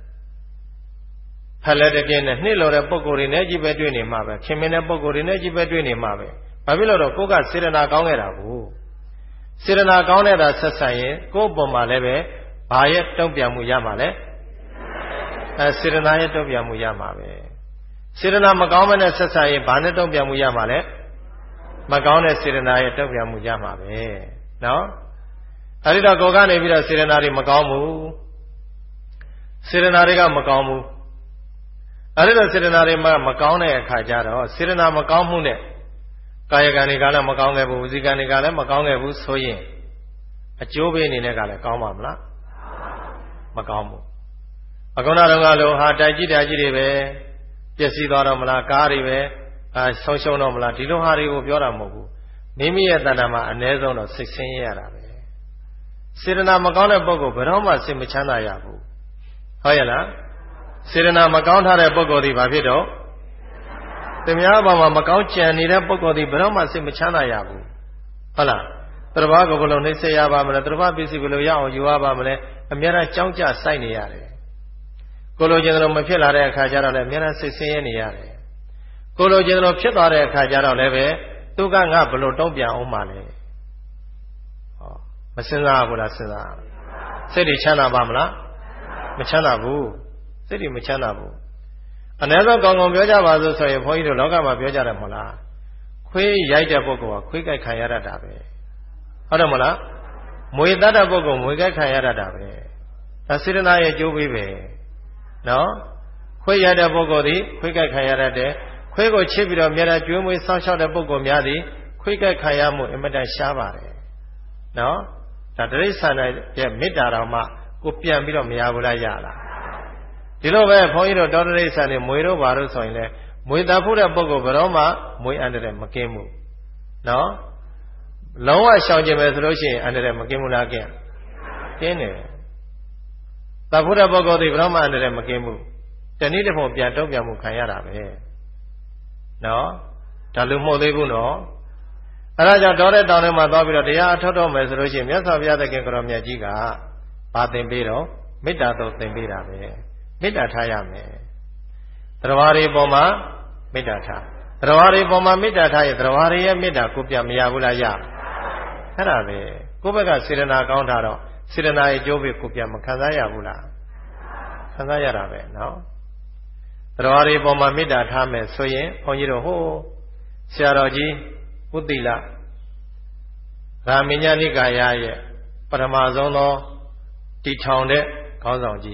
ဖလက်တကင်းနဲ့နှစ်လို့တဲ့ပုံကိုယ်တွေနဲ့ကြီးပဲတွေ့နေမှာပဲခင်မင်းတဲ့ပုံကိုယ်တွေနဲ့ကြီးပဲတွေ့နေမှာပဲဘာဖြစ်လို့တော့ကိုယ်ကစေတနာကောင်းခဲ့တာကိုစေတနာကောင်းတဲ့တာဆက်ဆံရင်ကိုယ့်ပုံမှာလည်းပဲဘာရဲ့တုံ့ပြန်မှုရမှာလဲအဲစေတနာရဲ့တုံ့ပြန်မှုရမှာပဲစေတနာမကောင်းမနဲ့ဆက်ဆံရင်ဘာနဲ့တုံ့ပြန်မှုရမှာလဲမကောင်းတဲ့စေတနာရဲ့တုံ့ပြန်မှုရမှာပဲနော်အဲဒီတော့ကိုယ်ကနေပြီးတော့စေတနာတွေမကောင်းဘူးစေတနာတွေကမကောင်းဘူးအဲဒီတော့စေတနာတွေမမကောင်းတဲ့အခါကျတော့စေတနာမကောင်းမှုနဲ့ကာယကံတွေကလည်းမကောင်းခဲ့ဘူးဝစီကံတွေကလည်းမကောင်းခဲ့ဘူးဆိုရင်အကျိုးပေးအနေနဲ့ကလည်းကောင်းပါမလားမကောင်းဘူးအခုနကတော့ကလို့ဟာတိုက်ကြည့်တိုက်ကြည့်တွေပဲပျက်စီးသွားတော့မလားကားတွေပဲအာဆုံးရှုံးတော့မလားဒီလိုဟာတွေကိုပြောတာမဟုတ်ဘူးမိမိရဲ့တဏ္ဍာမှာအ ਨੇ ဆုံးတော့စိတ်ဆင်းရဲရတာပဲစေတနာမကောင်းတဲ့ပုဂ္ဂိုလ်ဘယ်တော့မှစိတ်မချမ်းသာရဘူးဟုတ်ရဲ့လားစေတနာမကောင်းထားတဲ့ပုဂ္ဂိုလ်ဒီဘာဖြစ်တော့သူများဘာမှမကောင်းကြံနေတဲ့ပုဂ္ဂိုလ်ဒီဘယ်တော့မှစိတ်မချမ်းသာရဘူးဟုတ်လားတရဘာကိုဘယ်လိုနှိမ့်ဆက်ရပါမလဲတရဘာပစ္စည်းဘယ်လိုရအောင်ယူရပါမလဲအများအားကြောင်းကြစိုက်နေရတယ်ကိုလိုချင်တယ်လို့မဖြစ်လာတဲ့အခါကျတော့လည်းအများအားစိတ်ဆင်းရဲနေရတယ်ကိုလိုချင်တယ်လို့ဖြစ်သွားတဲ့အခါကျတော့လည်းပဲသူကငါဘယ်လိုတုံ့ပြန်အောင်မှလဲဟောမစင်စားဘူးလားစဉ်းစားစိတ်တွေချမ်းသာပါမလားမချမ်းသာဘူးစိတ်တွေမချမ်းသာဘူးအနည်းဆုံးကောင်းကောင်းပြောကြပါစို့ဆိုရင်ဘုန်းကြီးတို့လောကမှာပြောကြတယ်မဟုတ်လားခွေးရိုက်တဲ့ပုဂ္ဂိုလ်ကခွေးကြိုက်ခံရတတ်တာပဲဟုတ်တယ်မဟုတ်လားမွေတတ်တဲ့ပုဂ္ဂိုလ်မွေကြိုက်ခံရတတ်တာပဲဒါစေတနာရဲ့ကျိုးပေးပဲနော်ခွေးရိုက်တဲ့ပုဂ္ဂိုလ်ဒီခွေးကြိုက်ခံရတတ်တယ်ခွေးကိုချစ်ပြီးတော့မြဲတမ်းကျွေးမွေးစောင့်ရှောက်တဲ့ပုဂ္ဂိုလ်များသည်ခွေးကြိုက်ခံရမှုအင်မတန်ရှားပါတယ်နော်ဒါတိရစ္ဆာန်ရဲ့မေတ္တာတော်မှကိုပြန်ပြီးတော့မရဘူးလားရလားဒီလိုပဲဘုန်းကြီးတို့တောတိရစ္ဆာန်တွေမွေတို့ဘာလို့ဆိုရင်လဲမွေတတ်ဖို့တဲ့ပုဂ္ဂိုလ်ဘယ်တော့မှမွေအန္တရာယ်မကင်းဘူးနော်လုံးဝရှောင်ကျင်မယ်ဆိုလို့ရှိရင်အန္တရာယ်မကင်းဘူးလားကင်းကင်းတယ်တတ်ဖို့တဲ့ပုဂ္ဂိုလ်တွေဘယ်တော့မှအန္တရာယ်မကင်းဘူးတနည်းတစ်ပုံပြန်တုံ့ပြန်မှုခံရတာပဲနော်ဒါလို့မဟုတ်သေးဘူးနော်အဲဒါကြောင့်တော်တဲ့တောင်ထဲမှာသွားပြီးတော့တရားအထောက်တော်မယ်ဆိုလို့ရှိရင်မြတ်စွာဘုရားသခင်ကိုရောမြတ်ကြီးကဘာသင်ပေးတော့မေတ္တာတော်သင်ပေးတာပဲမေတ္တာထားရမယ်တရားတွေပေါ်မှာမေတ္တာထားတရားတွေပေါ်မှာမေတ္တာထားရင်တရားတွေရဲ့မေတ္တာကိုပြမရဘူးလားရအဲ့ဒါပဲကိုယ့်ဘက်ကစေတနာကောင်းတာတော့စေတနာရဲ့ကျိုးပဲကိုပြမခံစားရဘူးလားခံစားရတာပဲနော်တရားတွေပေါ်မှာမေတ္တာထားမယ်ဆိုရင်ဘုန်းကြီးတို့ဟိုဆရာတော်ကြီးဥတိလရာမညနိကာယရဲ့ပထမဆုံးသောတည်ထောင်တဲ့ခေါင်းဆောင်ကြီး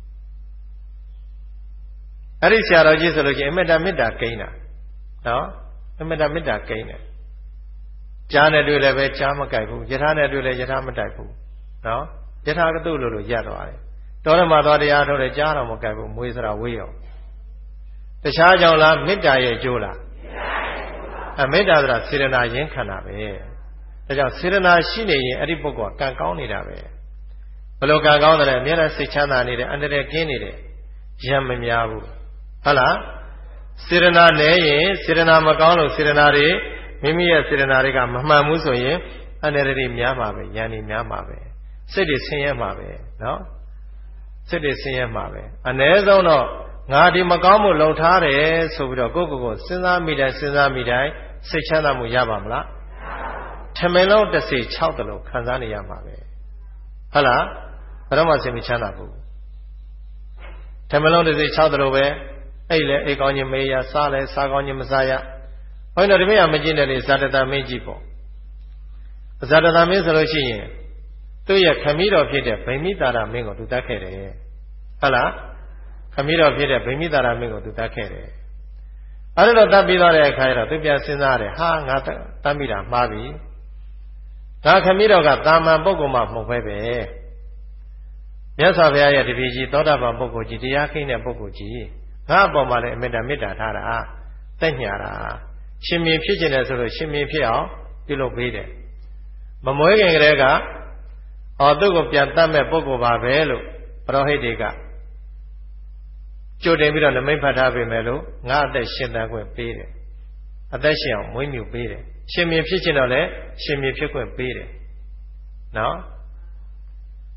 အဲ့ဒီဆရာတော်ကြီးဆိုလို့ရှိရင်အမေတ္တာမေတ္တာကိန်းတာနော်အမေတ္တာမေတ္တာကိန်းတယ်ကြားနဲ့တွေ့လည်းပဲကြားမကြိုက်ဘူးယထာနဲ့တွေ့လည်းယထာမတိုက်ဘူးနော်ယထာကတုလို့လို့ရသွားတယ်တော်ရမသွားတရားထုတ်တယ်ကြားတော့မကြိုက်ဘူးမွေးစရာဝေးရောတခြားကြောင့်လားမေတ္တာရဲ့ကျိုးလားအမေတ္တာဆိုတာစေတနာရင်းခန္ဓာပဲဒါကြောင့်စေတနာရှိနေရင်အဲ့ဒီပုဂ္ဂိုလ်ကံကောင်းနေတာပဲဘယ်လိုကံကောင်းတယ်လဲအများနဲ့စိတ်ချမ်းသာနေတယ်အန္တရာယ်ကင်းနေတယ်ရံမများဘူးဟုတ်လားစေတနာနဲ့ရင်စေတနာမကောင်းလို့စေတနာတွေမိမိရဲ့စေတနာတွေကမမှန်ဘူးဆိုရင်အန္တရာယ်တွေများမှာပဲဉာဏ်တွေများမှာပဲစိတ်တွေဆင်းရဲမှာပဲနော်စိတ်တွေဆင်းရဲမှာပဲအ ਨੇ ဆုံးတော့ငါဒီမကောင်းမှုလုံထားတယ်ဆိုပြီးတော့ကိုယ့်ကိုယ်ကိုစဉ်းစားမိတိုင်းစဉ်းစားမိတိုင်းစိတ်ချမ်းသာမှုရပါမလားထမင်းလုံးတစ်စီ၆တလုံးခံစားနေရမှာပဲဟုတ်လားဘယ်တော့မှစိတ်မချမ်းသာဘူးထမင်းလုံးတစ်စီ၆တလုံးပဲအဲ့လေအိတ်ကောင်းခြင်းမေးရစားလဲစားကောင်းခြင်းမစားရဘုန်းတော်ဒီမေးရမကြည့်နဲ့လေဇာတတမင်းကြည့်ပေါ့ဇာတတမင်းဆိုလို့ရှိရင်သူ့ရဲ့ခမည်းတော်ဖြစ်တဲ့ဗိမိတာရမင်းကိုသူတတ်ခဲ့တယ်ဟုတ်လားခမည်းတော်ဖြစ်တဲ့ဗိမိတာရမင်းကိုသူတတ်ခဲ့တယ်အဲ့ဒါတော့တတ်ပြီးသွားတဲ့အခါကျတော့သူပြန်စဉ်းစားတယ်ဟာငါတတ်မိတာမှားပြီဒါခမည်းတော်ကတာမန်ပုဂ္ဂိုလ်မှမဟုတ်ပဲပဲမြတ်စွာဘုရားရဲ့တပည့်ကြီးသောတာပန်ပုဂ္ဂိုလ်ကြီးတရားခိတဲ့ပုဂ္ဂိုလ်ကြီးငါ့အပေါ်မှာလည်းအမေတ္တာမေတ္တာထားတာတက်ညာတာရှင်မင်းဖြစ်ကျင်တယ်ဆိုလို့ရှင်မင်းဖြစ်အောင်ပြုလုပ်ပေးတယ်မမွေးခင်ကလေးကအော်သူ့ကိုပြန်တတ်မဲ့ပုဂ္ဂိုလ်ပါပဲလို့ပရောဟိတ်တွေကကြိုတင်ပြီးတော့နမိတ်ဖတ်ထားပေးမယ်လို့ငါအသက်ရှင်တန်ခွင့်ပေးတယ်အသက်ရှင်အောင်မွေးမြူပေးတယ်ရှင်မင်းဖြစ်ကျင်တော့လည်းရှင်မင်းဖြစ်ခွင့်ပေးတယ်နော်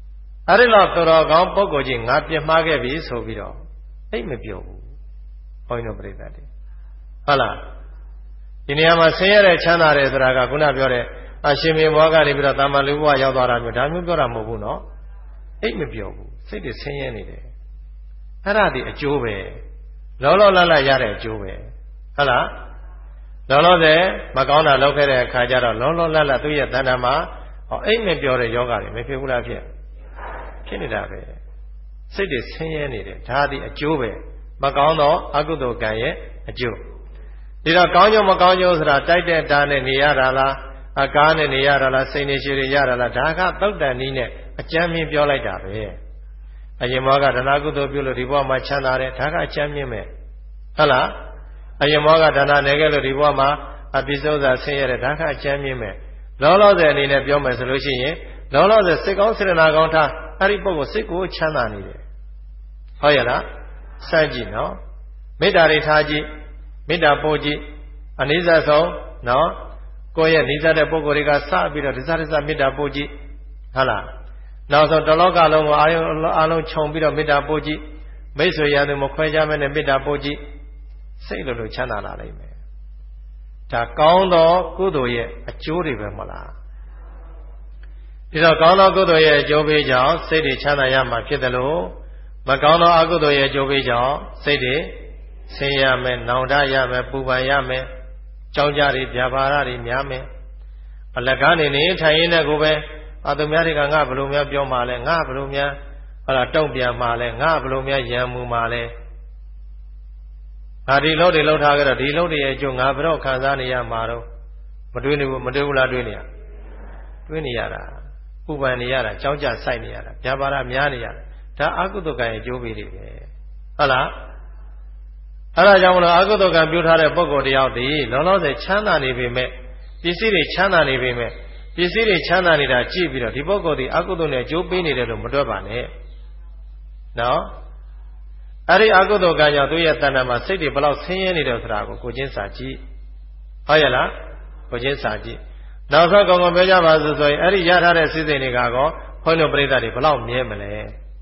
အဲ့ဒီတော့တော်တော်ကောင်းပုဂ္ဂိုလ်ကြီးငါပြစ်မှားခဲ့ပြီဆိုပြီးတော့အိတ်မပြောဘူးဘုန်းကြီးတို့ပြိဿတွေဟုတ်လားဒီနေရာမှာဆင်းရဲတဲ့ချမ်းသာတယ်ဆိုတာကခုနပြောတဲ့အရှင်မေဘောကနေပြီးတော့တာမန်လူဘဝရောက်သွားတာမျိုးဒါမျိုးပြောတာမဟုတ်ဘူးနော်အိတ်မပြောဘူးစိတ်တွေဆင်းရဲနေတယ်အဲ့ဒါဒီအကျိုးပဲလောလောလတ်လတ်ရတဲ့အကျိုးပဲဟုတ်လားလောလောဆယ်မကောင်းတာလုပ်ခဲ့တဲ့အခါကျတော့လောလောလတ်လတ်သူ့ရဲ့တဏ္ဍာမှာဟောအိတ်မပြောတဲ့ယောဂတွေမဖြစ်ဘူးလားဖြစ်ဖြစ်နေတာပဲစိတ်တွေဆင်းရဲနေတယ်ဒါဒီအကျိုးပဲမကောင်းသောအကုသိုလ်ကံရဲ့အကျိုးဒီတော့ကောင်းကျိုးမကောင်းကျိုးဆိုတာတိုက်တဲ့တာနဲ့နေရတာလားအကားနဲ့နေရတာလားစိတ်နေရှိရရတာလားဒါကသုတ်တန်နည်းနဲ့အကျမ်းမြင်ပြောလိုက်တာပဲအရင်မောကဒနာကုသိုလ်ပြုလို့ဒီဘဝမှာချမ်းသာတယ်ဒါကအကျမ်းမြင်ပဲဟုတ်လားအရင်မောကဒနာနေခဲ့လို့ဒီဘဝမှာအပိစုံစာဆင်းရဲတယ်ဒါကအကျမ်းမြင်ပဲလောလောဆယ်အနေနဲ့ပြောမယ်ဆိုလို့ရှိရင်လောလောဆယ်စိတ်ကောင်းစေတနာကောင်းထားအဲ့ဒီပုဂ္ဂိုလ်စိတ်ကိုချမ်းသာနေတယ်ဟုတ်ရဲ့လားစမ်းကြည့်နော်မေတ္တာတွေထားကြည့်မေတ္တာပို့ကြည့်အနိစ္စဆုံးနော်ကိုယ့်ရဲ့နိစ္စတဲ့ပုဂ္ဂိုလ်တွေကစပြီးတော့ဒသဒသမေတ္တာပို့ကြည့်ဟုတ်လားနောက်ဆုံးတလောကလုံးကိုအာယုအလုံးခြုံပြီးတော့မေတ္တာပို့ကြည့်မိတ်ဆွေရသူမခွဲခြားမဲနဲ့မေတ္တာပို့ကြည့်စိတ်လိုလိုချမ်းသာလာနိုင်မယ်ဒါကောင်းသောကုသိုလ်ရဲ့အကျိုးတွေပဲမဟုတ်လားဒီတော့ကောင်းသောကုသိုလ်ရဲ့အကျိုးပေးကြောင့်စိတ်တွေချမ်းသာရမှာဖြစ်တယ်လို့မကောင်းသောအကုသိုလ်ရဲ့အကျိုးပေးကြောင့်စိတ်တွေဆင်းရမယ်နောင်တရမယ်ပူပန်ရမယ်ကြောင်းကြတွေဗျာပါဒတွေများမယ်အလကားနေနေထိုင်ရင်းနဲ့ကိုပဲအသူများတွေကငါဘလို့များပြောမှလဲငါဘလို့များဟောလားတုံ့ပြန်မှလဲငါဘလို့များရံမှုမှလဲငါဒီလုံးတွေလုံးထားကြတော့ဒီလုံးတွေရဲ့အကျိုးငါဘလို့ခံစားနေရမှာတော့မတွေးနေဘူးမတွေးဘူးလားတွေးနေရတွေးနေရတာပူပန်နေရတာကြောင်းကြစိုက်နေရတာဗျာပါဒများနေရတာဒါအကုသိုလ်ကံရဲ့အကျိုးပေးတွေပဲဟုတ်လားအဲ့ဒါကြောင့်မလို့အကုသိုလ်ကံပြုထားတဲ့ပုဂ္ဂိုလ်တယောက်ဒီလောလောဆယ်ချမ်းသာနေပေမဲ့ပစ္စည်းတွေချမ်းသာနေပေမဲ့ပစ္စည်းတွေချမ်းသာနေတာကြည့်ပြီးတော့ဒီပုဂ္ဂိုလ်ဒီအကုသိုလ်နဲ့အကျိုးပေးနေတယ်လို့မတွက်ပါနဲ့နော်အဲ့ဒီအကုသိုလ်ကံကြောင့်သူ့ရဲ့တဏ္ဍာမှာစိတ်တွေဘလောက်ဆင်းရဲနေတယ်ဆိုတာကိုကိုချင်းစာကြည့်ဟုတ်ရဲ့လားကိုချင်းစာကြည့်နောက်ဆုံးကောင်ကောင်ပြောကြပါစို့ဆိုရင်အဲ့ဒီရထားတဲ့စိစိတ်တွေကကောဘုန်းတော်ပြိဿတွေဘလောက်မြဲမလဲ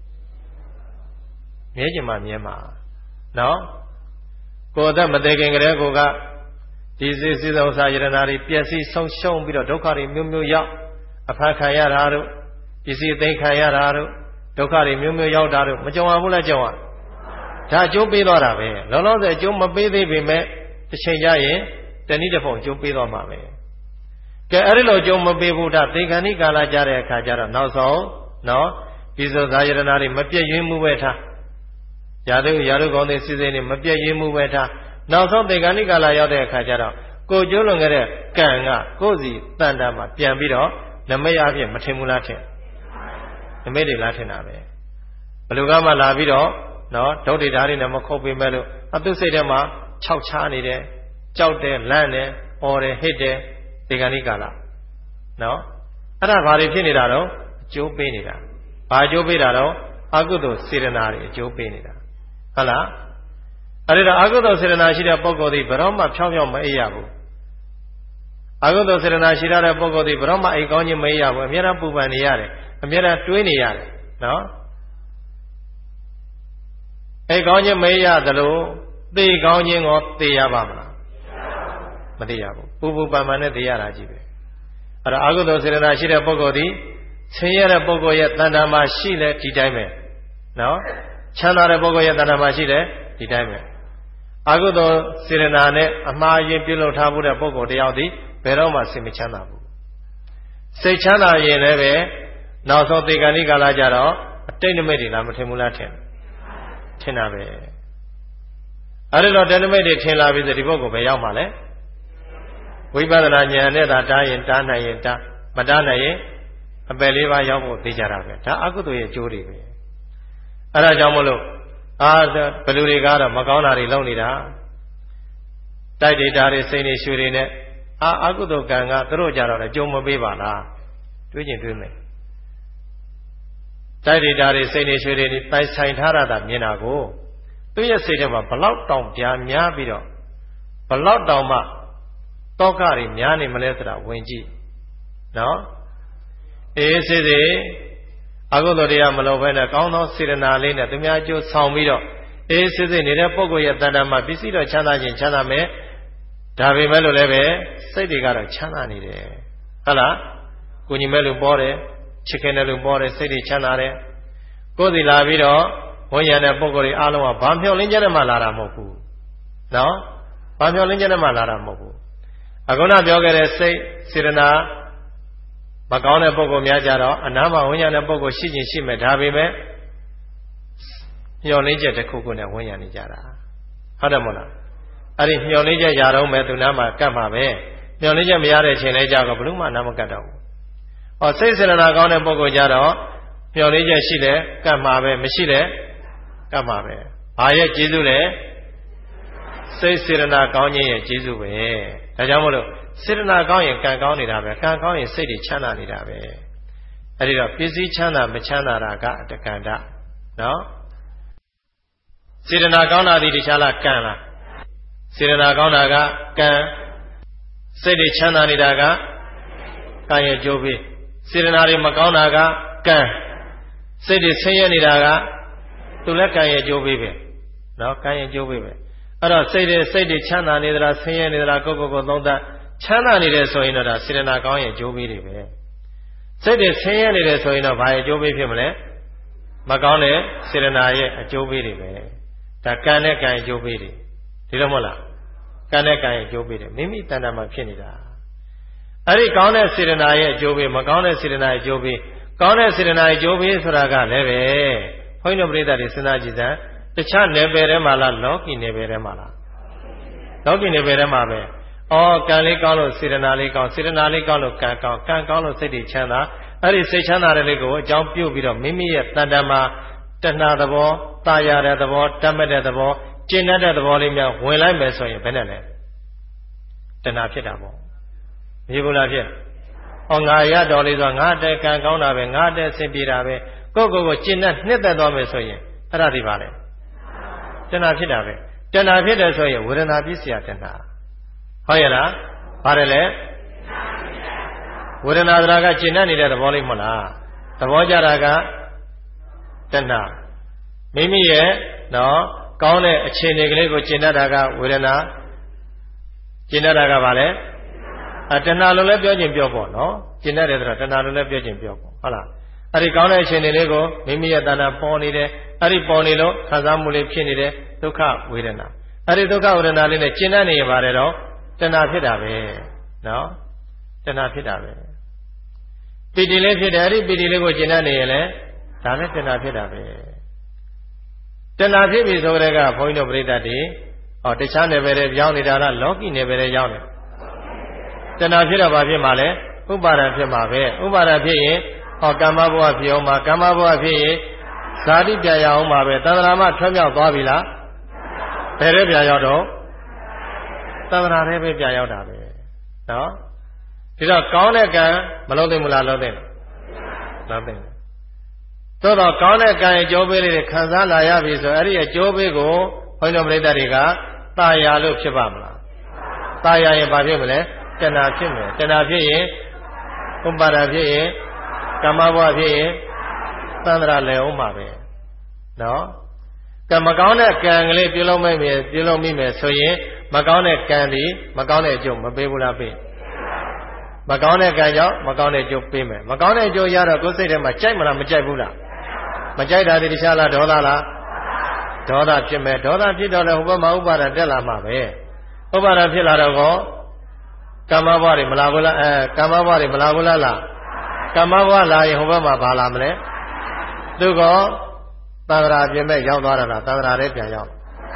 မြဲကျင်မှမြဲမှာနော်ကိုယ်သက်မသေးခင်ကလေးကိုကဒီစိစိသောစာယရနာတွေပျက်စီးဆုံးရှုံးပြီးတော့ဒုက္ခတွေမျိုးမျိုးရောက်အဖတ်ခံရတာတို့ပစ္စည်းသိမ်းခံရတာတို့ဒုက္ခတွေမျိုးမျိုးရောက်တာတို့မကြုံရဘူးလားကြုံရဒါအကျိုးပေးသွားတာပဲလောလောဆယ်အကျိုးမပေးသေးပေမဲ့တစ်ချိန်ကျရင်တဏှိတစ်ဖုံအကျိုးပေးသွားမှာပဲကဲအဲ့ဒီလိုအကျိုးမပေးဘူးဒါသေခဏိကာလကြတဲ့အခါကျတော့နောက်ဆုံးနော်ဒီဆိုသာယရနာတွေမပြည့်ရင်းမှုပဲထားရာထုရာထုကောင်းတဲ့စိစိနဲ့မပြည့်ရင်းမှုပဲထားနောက်ဆုံးသေခဏိကာလရောက်တဲ့အခါကျတော့ကိုကျိုးလွန်ခဲ့တဲ့ကံကကိုယ်စီတန်တာမှာပြန်ပြီးတော့နမိတ်အဖြစ်မထင်ဘူးလားထင်နမိတ်တွေလားထင်တာပဲဘလူကမှလာပြီးတော့နော်ဒုတ်တွေဓာတ်တွေနဲ့မခုတ်ပေးမဲ့လို့အတုစိတ်ထဲမှာခြောက်ချားနေတယ်ကြောက်တယ်လန့်တယ်အော်တယ်ဟစ်တယ်သေခဏိကာလနော်အဲ့ဒါဘာတွေဖြစ်နေတာတော့အကျိုးပေးနေတာဘာအကျိုးပေးတာတော့အကုသိုလ်စေတနာတွေအကျိုးပေးနေတာဟုတ်လားအဲ့ဒါအကုသိုလ်စေတနာရှိတဲ့ပုဂ္ဂိုလ်ဒီဘယ်တော့မှဖြောင်းဖြောင်းမအိပ်ရဘူးအကုသိုလ်စေတနာရှိတဲ့ပုဂ္ဂိုလ်ဒီဘယ်တော့မှအိပ်ကောင်းခြင်းမအိပ်ရဘူးအမြဲတမ်းပူပန်နေရတယ်အမြဲတမ်းတွေးနေရတယ်နော်အိပ်ကောင်းခြင်းမအိပ်ရသလိုသေကောင်းခြင်းကိုသေရပါမလားမသေရဘူးပူပူပန်ပန်နဲ့သေရတာကြီးပဲအဲ့ဒါအကုသိုလ်စေတနာရှိတဲ့ပုဂ္ဂိုလ်ဒီဆင်းရဲတဲ့ပုဂ္ဂိုလ်ရဲ့တဏ္ဍာမှာရှိလဲဒီတိုင်းပဲနော်ချမ်းသာတဲ့ပုဂ္ဂိုလ်ရဲ့တဏ္ဍာမှာရှိတယ်ဒီတိုင်းပဲအကုသိုလ်စေတနာနဲ့အမှားရင်ပြုလုပ်ထားမှုတဲ့ပုဂ္ဂိုလ်တယောက်ဒီဘယ်တော့မှစိတ်မချမ်းသာဘူးစိတ်ချမ်းသာရင်လည်းပဲနောက်ဆုံးသေခဏိကာလကြတော့အတိတ်နမိတ်တွေလားမထင်ဘူးလားထင်ထင်တာပဲအဲ့ဒီတော့တဏ္ဍမိတ်တွေထင်လာပြီဆိုဒီပုဂ္ဂိုလ်ပဲရောက်မှာလဲဝိပဿနာဉာဏ်နဲ့သာတားရင်တားနိုင်ရင်တားမတားနိုင်ရင်အပယ်လေးပါးရောက်ဖို့သိကြတာပဲဒါအကုသိုလ်ရဲ့အကျိုးတွေပဲအဲ့ဒါကြောင့်မလို့အာဘလူတွေကတော့မကောင်းတာတွေလုပ်နေတာတိုက်ဒေတာတွေစိတ်တွေရွှေတွေနဲ့အာအကုသိုလ်ကံကသူတို့ကြတော့လည်းကြုံမပေးပါလားတွေးကျင်တွေးမယ်တိုက်ဒေတာတွေစိတ်တွေရွှေတွေပိုင်ဆိုင်ထားတာမြင်တာကိုသူ့ရဲ့စိတ်ထဲမှာဘလောက်တောင်ပြားများပြီးတော့ဘလောက်တောင်မှတောကတွေများနေမလဲဆိုတာဝင်ကြည့်နော်အေးစေစေအကုသိုလ်တရားမလုပ်ဘဲနဲ့ကောင်းသောစေတနာလေးနဲ့သူများအကျိုးဆောင်ပြီးတော့အေးစစ်စစ်နေတဲ့ပုဂ္ဂိုလ်ရဲ့တဏ္ဍာမှာပစ္စည်းတော့ချမ်းသာခြင်းချမ်းသာမယ်ဒါပေမဲ့လို့လည်းပဲစိတ်တွေကတော့ချမ်းသာနေတယ်ဟုတ်လားကိုညီမဲ့လူပေါ်တယ်ချစ်ခင်တဲ့လူပေါ်တယ်စိတ်တွေချမ်းသာတယ်ကိုယ်စီလာပြီးတော့ဝန်ရတဲ့ပုဂ္ဂိုလ်တွေအားလုံးကဘာမျှော်လင့်ချက်နဲ့မှလာတာမဟုတ်ဘူးနော်ဘာမျှော်လင့်ချက်နဲ့မှလာတာမဟုတ်ဘူးအခုနပြောခဲ့တဲ့စိတ်စေတနာမကောင်းတဲ့ပုဂ္ဂိုလ်များကြတော့အနားမှာဝန်ရတဲ့ပုဂ္ဂိုလ်ရှိခြင်းရှိမယ်ဒါပေမဲ့မျှော်လင့်ချက်တစ်ခုခုနဲ့ဝန်ရနေကြတာဟုတ်တယ်မို့လားအဲ့ဒီမျှော်လင့်ချက်ရတော့မယ်သူနားမှာကတ်မှာပဲမျှော်လင့်ချက်မရတဲ့အချိန်လေးကြောက်တော့ဘလို့မှနားမကတ်တော့ဘူး။ဟောစိတ်စေတနာကောင်းတဲ့ပုဂ္ဂိုလ်ကြတော့မျှော်လင့်ချက်ရှိတယ်ကတ်မှာပဲမရှိတယ်ကတ်မှာပဲ။ဘာရဲ့ကျေးဇူးလဲစိတ်စေတနာကောင်းခြင်းရဲ့ကျေးဇူးပဲ။ဒါကြောင့်မို့လို့စေတနာကောင်းရင်ကံကောင်းနေတာပဲကံကောင်းရင်စိတ်တွေချမ်းသာနေတာပဲ။အဲ့ဒီတော့ပစ္စည်းချမ်းသာမချမ်းသာတာကအတ္တကန္တနော်။စေတနာကောင်းတာဒီတခြားလားကံလားစေတနာကောင်းတာကကံစိတ်တွေချမ်းသာနေတာကကံရဲ့ကျိုးပေးစေတနာတွေမကောင်းတာကကံစိတ်တွေဆင်းရဲနေတာကသူလည်းကံရဲ့ကျိုးပေးပဲနော်ကံရဲ့ကျိုးပေးပဲအဲ့တော့စိတ်တွေစိတ်တွေချမ်းသာနေသလားဆင်းရဲနေသလားကိုယ့်ကိုယ်ကိုသုံးသပ်ချမ်းသာနေတယ်ဆိုရင်တော့ဒါစေတနာကောင်းရဲ့ကျိုးပေးတွေပဲစိတ်တွေဆင်းရဲနေတယ်ဆိုရင်တော့ဘာရဲ့ကျိုးပေးဖြစ်မလဲမကောင်းတဲ့စေတနာရဲ့အကျိုးပေးတွေပဲဒါကံနဲ့ကံရဲ့ကျိုးပေးတွေဒီလိုမဟုတ်လားကံနဲ့ကံရဲ့အကျိုးပေးတယ်မိမိတဏ္ဍာမှာဖြစ်နေတာအဲ့ဒီကောင်းတဲ့စေတနာရဲ့အကျိုးပေးမကောင်းတဲ့စေတနာရဲ့အကျိုးပေးကောင်းတဲ့စေတနာရဲ့အကျိုးပေးဆိုတာကလည်းပဲဘုန်းကြီးတို့ပြိဿတွေစဉ်းစားကြည့်စမ်းတခြားနယ်ပယ်ထဲမှာလားလောကီနယ်ပယ်ထဲမှာလားလောကီနယ်ပယ်ထဲမှာပဲအော်ကံလေးကောင်းလို့စေတနာလေးကောင်းစေတနာလေးကောင်းလို့ကံကောင်းကံကောင်းလို့စိတ်တွေချမ်းသာအဲ့ဒီစိတ်ချမ်းသာတဲ့လေးကိုအကြောင်းပြုပြီးတော့မိမိရဲ့တဏ္ဍာမှာတဏှာသဘောတာယာတဲ့သဘောတတ်မဲ့တဲ့သဘောကျင့်တတ်တဲ့သဘောလေးများဝင်လိုက်မယ်ဆိုရင်ဘယ်နဲ့လဲတဏှာဖြစ်တာပေါ့မြေဘူးလားဖြစ်ဟောငါရတော်လေးဆိုငါတဲ့ကံကောင်းတာပဲငါတဲ့ဆင်ပြေတာပဲကိုယ့်ကိုယ်ကိုကျင့်တတ်နှစ်သက်သွားမယ်ဆိုရင်အဲ့ဒါဒီပါလေတဏှာဖြစ်တာပဲတဏှာဖြစ်တယ်ဆိုရင်ဝေဒနာပြည့်စရာတဏှာဟုတ်ရဲ့လားပါတယ်လေဝေဒနာတရားကကျင့်တတ်နေတဲ့သဘောလေးမဟုတ်လားသဘောကြတာကတဏှာမိမိရဲ့နော်ကောင်းတဲ့အခြေအနေကလေးကိုကျင့်တတ်တာကဝေဒနာကျင့်တတ်တာကဘာလဲအတဏှာလို့လည်းပြောခြင်းပြောပေါ့နော်ကျင့်တတ်တယ်ဆိုတော့တဏှာလို့လည်းပြောခြင်းပြောပေါ့ဟုတ်လားအဲ့ဒီကောင်းတဲ့အခြေအနေလေးကိုမိမိရဲ့တဏှာပေါ်နေတယ်အဲ့ဒီပေါ်နေလို့ခံစားမှုလေးဖြစ်နေတယ်ဒုက္ခဝေဒနာအဲ့ဒီဒုက္ခဝေဒနာလေးနဲ့ကျင့်တတ်နေရပါတယ်တော့တဏှာဖြစ်တာပဲနော်တဏှာဖြစ်တာပဲပီတိလေးဖြစ်တယ်အဲ့ဒီပီတိလေးကိုကျင့်တတ်နေရင်လည်းဒါလည်းတဏှာဖြစ်တာပဲတဏှာဖြစ်ပြီဆိုတဲ့ကဘုန်းကြီးတို့ပြိဿတွေဟောတခြားနယ်ပယ်တွေရောက်နေတာလားလောကီနယ်ပယ်တွေရောက်နေတဏှာဖြစ်တော့ဘာဖြစ်မှာလဲဥပါဒံဖြစ်မှာပဲဥပါဒံဖြစ်ရင်ဟောကမ္မဘဝဖြစ်အောင်မှာကမ္မဘဝဖြစ်ရင်ဇာတိပြရအောင်မှာပဲသန္တရာမထွံ့မြောက်သွားပြီလားဘယ်တဲ့ပြရောက်တော့သန္တရာထဲပဲပြရောက်တာပဲနော်ဒီတော့ကောင်းတဲ့ကံမလုံးသိဘူးလားလုံးသိတယ်လုံးသိတယ်သို့တော့ကောင်းတဲ့ကံအကျိုးပေးလေးတွေခံစားလာရပြီဆိုအဲ့ဒီအကျိုးပေးကိုဘုန်းတော်ပရိသတ်တွေကတာယာလို့ဖြစ်ပါမလားတာယာရင်ဘာဖြစ်မလဲတဏှာဖြစ်မယ်တဏှာဖြစ်ရင်ဥပါဒာဖြစ်ရင်ကမ္မဘဝဖြစ်ရင်သန္တရာလည်းအောင်ပါပဲနော်ကံမကောင်းတဲ့ကံကလေးပြုလုပ်မိမယ်ပြုလုပ်မိမယ်ဆိုရင်မကောင်းတဲ့ကံဒီမကောင်းတဲ့အကျိုးမပေးဘူးလားပေးမကောင်းတဲ့ကံကြောင့်မကောင်းတဲ့အကျိုးပေးမယ်မကောင်းတဲ့အကျိုးရတော့ကိုယ်စိတ်ထဲမှာကြိုက်မလားမကြိုက်ဘူးလားမကြိုက်တာဒီတခြားလားဒေါသလားဒေါသဖြစ်မယ်ဒေါသဖြစ်တော့လည်းဟိုဘက်မှာဥပါဒတက်လာမှာပဲဥပါဒဖြစ်လာတော့ကောကမ္မဘဝတွေမလာဘူးလားအဲကမ္မဘဝတွေမလာဘူးလားလားကမ္မဘဝလာရင်ဟိုဘက်မှာဘာလာမလဲသူကောသံဃာပြင်မဲ့ရောက်သွားတာလားသံဃာထဲပြန်ရောက်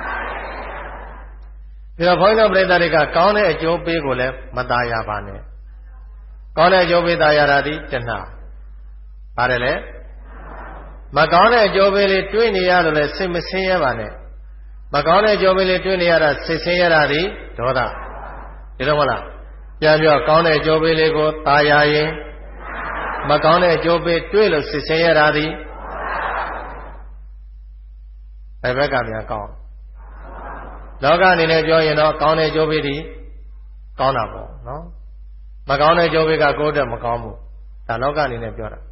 ပြီးတော့ဘုန်းကြီးတို့ပြိဿတွေကကောင်းတဲ့အကျိုးပေးကိုလည်းမตายရပါနဲ့ကောင်းတဲ့အကျိုးပေးตายရတာဒီတဏှာပါတယ်လေမကောင်းတဲ့အကျိုးပေးလေးတွေးနေရလို့လည်းစိတ်မဆင်းရဲပါနဲ့မကောင်းတဲ့အကျိုးပေးလေးတွေးနေရတာစိတ်ဆင်းရဲတာဒီဒေါသဒီလိုမဟုတ်လားပြန်ပြောကောင်းတဲ့အကျိုးပေးလေးကိုตายရရင်မကောင်းတဲ့အကျိုးပေးတွေးလို့စိတ်ဆင်းရဲတာဒီဘယ်ဘက်ကများကောင်းလောကအနေနဲ့ပြောရင်တော့ကောင်းတဲ့အကျိုးပေးဒီကောင်းတာပေါ့နော်မကောင်းတဲ့အကျိုးပေးကကိုယ့်အတွက်မကောင်းဘူးဒါလောကအနေနဲ့ပြောတာ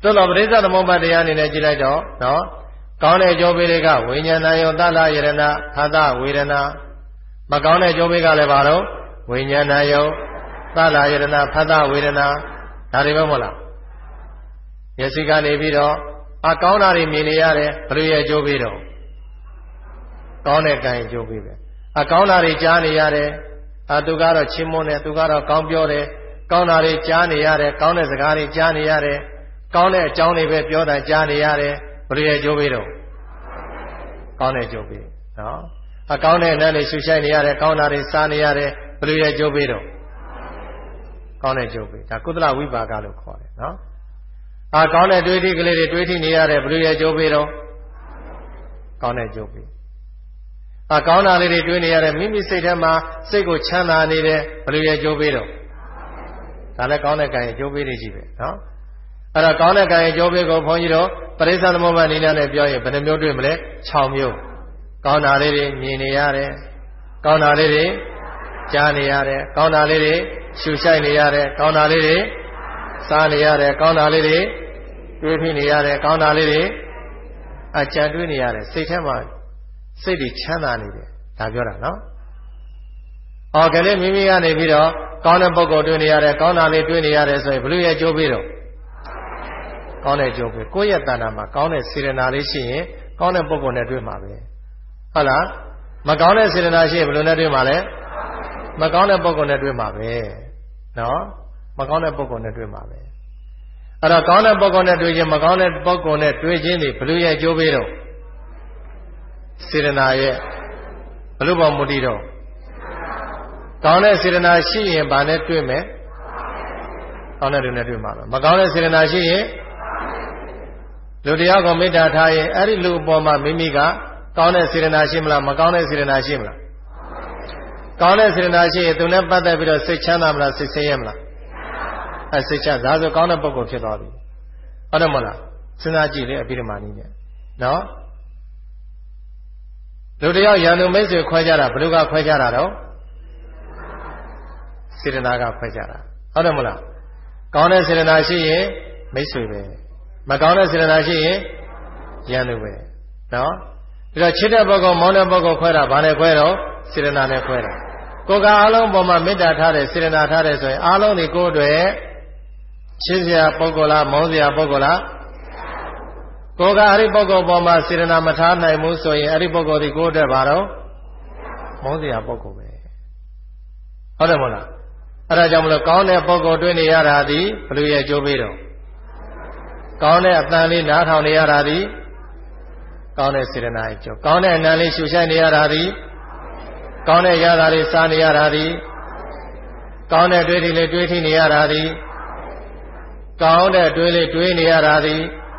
သို့တော်ပရိစ္ဆသမုပ္ပါတရားအနေနဲ့ကြည့်လိုက်တော့နော်ကောင်းတဲ့အကျိုးပေးတွေကဝိညာဏယောသလယရဏဖသဝေဒနာမကောင်းတဲ့အကျိုးပေးကလည်းဘာလို့ဝိညာဏယောသလယရဏဖသဝေဒနာဒါတွေပဲမဟုတ်လားမျက်စိကနေပြီးတော့အကောင်းတာတွေမြင်နေရတယ်ဘယ်လိုရဲ့အကျိုးပေးတော့ကောင်းတဲ့ကံအကျိုးပေးပဲအကောင်းတာတွေကြားနေရတယ်အသူကတော့ချီးမွမ်းတယ်သူကတော့ကောင်းပြောတယ်ကောင်းတာတွေကြားနေရတယ်ကောင်းတဲ့စကားတွေကြားနေရတယ်ကောင်းတဲ့အကြောင်းတွေပဲပြောတာကြားနေရတယ်ဘယ်လိုရဲ့အကျိုးပေးတော့ကောင်းတဲ့အကျိုးပေးနော်အကောင်းတဲ့အနံ့တွေရှူရှိုက်နေရတယ်ကောင်းတာတွေစားနေရတယ်ဘယ်လိုရဲ့အကျိုးပေးတော့ကောင်းတဲ့အကျိုးပေးဒါကုသလဝိပါကလို့ခေါ်တယ်နော်အကောင်းတဲ့တွေးထိကလေးတွေတွေးထိနေရတယ်ဘယ်လိုရဲ့အကျိုးပေးတော့ကောင်းတဲ့အကျိုးပေးအကောင်းတာလေးတွေတွေးနေရတယ်မိမိစိတ်ထဲမှာစိတ်ကိုချမ်းသာနေတယ်ဘယ်လိုရဲ့အကျိုးပေးတော့ဒါလည်းကောင်းတဲ့ကံရဲ့အကျိုးပေးတွေကြီးပဲနော်အဲ့တော့ကောင်းတဲ့ကံရဲ့အကျိုးပေးကိုဘုန်းကြီးတို့ပရိစ္ဆသမုပ္ပါဒ်နည်းနဲ့ပြောရင်ဘယ်နှမျိုးတွေ့မလဲ၆မျိုးကောင်းတာလေးတွေမြင်နေရတယ်ကောင်းတာလေးတွေကြားနေရတယ်ကောင်းတာလေးတွေရှူရှိုက်နေရတယ်ကောင်းတာလေးတွေစားနေရတယ်ကောင်းတာလေးတွေတွေးထိနေရတယ်ကောင်းတာလေးတွေအကြံတွေးနေရတယ်စိတ်ထဲမှာစိတ်တွေချမ်းသာနေတယ်ဒါပြောတာနော်။အော်ကလေးမိမိကနေပြီးတော့ကောင်းတဲ့ပုံကိုတွေးနေရတယ်ကောင်းတာလေးတွေးနေရတယ်ဆိုရင်ဘလို့ရဲ့ကြိုးပြီးတော့ကောင်းတဲ့ကြိုးပြီးကိုယ့်ရဲ့တဏ္ဍာမှာကောင်းတဲ့စေတနာလေးရှိရင်ကောင်းတဲ့ပုံကိုနဲ့တွေးမှာပဲဟုတ်လားမကောင်းတဲ့စေတနာရှိရင်ဘလို့နဲ့တွေးမှာလဲမကောင်းတဲ့ပုံကိုနဲ့တွေးမှာပဲနော်မကောင်းတဲ့ပုံကိုနဲ့တွေးမှာပဲအဲ့တော့ကောင်းတဲ့ပုံကိုနဲ့တွေးခြင်းမကောင်းတဲ့ပုံကိုနဲ့တွေးခြင်းတွေဘလို့ရဲ့ကြိုးပြီးတော့စေတနာရဲ့ဘလို့ပေါ်မူတည်တော့ကောင်းတဲ့စေတနာရှိရင်ဗာနဲ့တွေ့မယ်ကောင်းတဲ့လူနဲ့တွေ့မှာပဲမကောင်းတဲ့စေတနာရှိရင်လူတရားကိုမေတ္တာထားရင်အဲ့ဒီလူအပေါ်မှာမိမိကကောင်းတဲ့စေတနာရှိမလားမကောင်းတဲ့စေတနာရှိမလားကောင်းတဲ့စေတနာရှိရင်သူနဲ့ပတ်သက်ပြီးတော့စိတ်ချမ်းသာမလားစိတ်ဆင်းရဲမလားအဲစိတ်ချဒါဆိုကောင်းတဲ့ပုဂ္ဂိုလ်ဖြစ်သွားပြီဟုတ်တယ်မလားစဉ်းစားကြည့်လေအပိဓမ္မာနည်းနဲ့နော်လူတယောက်ရန်သူမိတ်ဆွေခွဲကြတာဘယ်သူကခွဲကြတာတော့စေတနာကခွဲကြတာဟုတ်တယ်မလားကောင်းတဲ့စေတနာရှိရင်မိတ်ဆွေပဲမကောင်းတဲ့စေတနာရှိရင်ရန်သူပဲနော်ပြီးတော့ချစ်တဲ့ပုဂ္ဂိုလ်မောင်းတဲ့ပုဂ္ဂိုလ်ခွဲတာဘာနဲ့ခွဲတော့စေတနာနဲ့ခွဲတာကိုယ်ကအလုံးပေါ်မှာမေတ္တာထားတယ်စေတနာထားတယ်ဆိုရင်အလုံးဒီကိုယ်အတွက်ချစ်စရာပုဂ္ဂိုလ်လားမောင်းစရာပုဂ္ဂိုလ်လားကိုယ်ကအဲ့ဒီပုဂ္ဂိုလ်ပေါ်မှာစေတနာမထားနိုင်ဘူးဆိုရင်အဲ့ဒီပုဂ္ဂိုလ်ဒီကိုယ်အတွက်ဘာတော့မောင်းစရာပုဂ္ဂိုလ်ပဲဟုတ်တယ်မဟုတ်လားအဲ့ဒါကြောင့်မလို့ကောင်းတဲ့ပုဂ္ဂိုလ်တွေ့နေရတာဒီဘယ်လိုရဲ့အကျိုးပေးတော့ကောင်းတဲ့အတန်လေးနားထောင်နေရတာဒီကောင်းတဲ့စေတနာအကျိုးကောင်းတဲ့အနံလေးရှူရှိုက်နေရတာဒီကောင်းတဲ့ရတာလေးစားနေရတာဒီကောင်းတဲ့တွေးထီလေးတွေးထီနေရတာဒီကောင်းတဲ့တွေးလေးတွေးနေရတာဒီ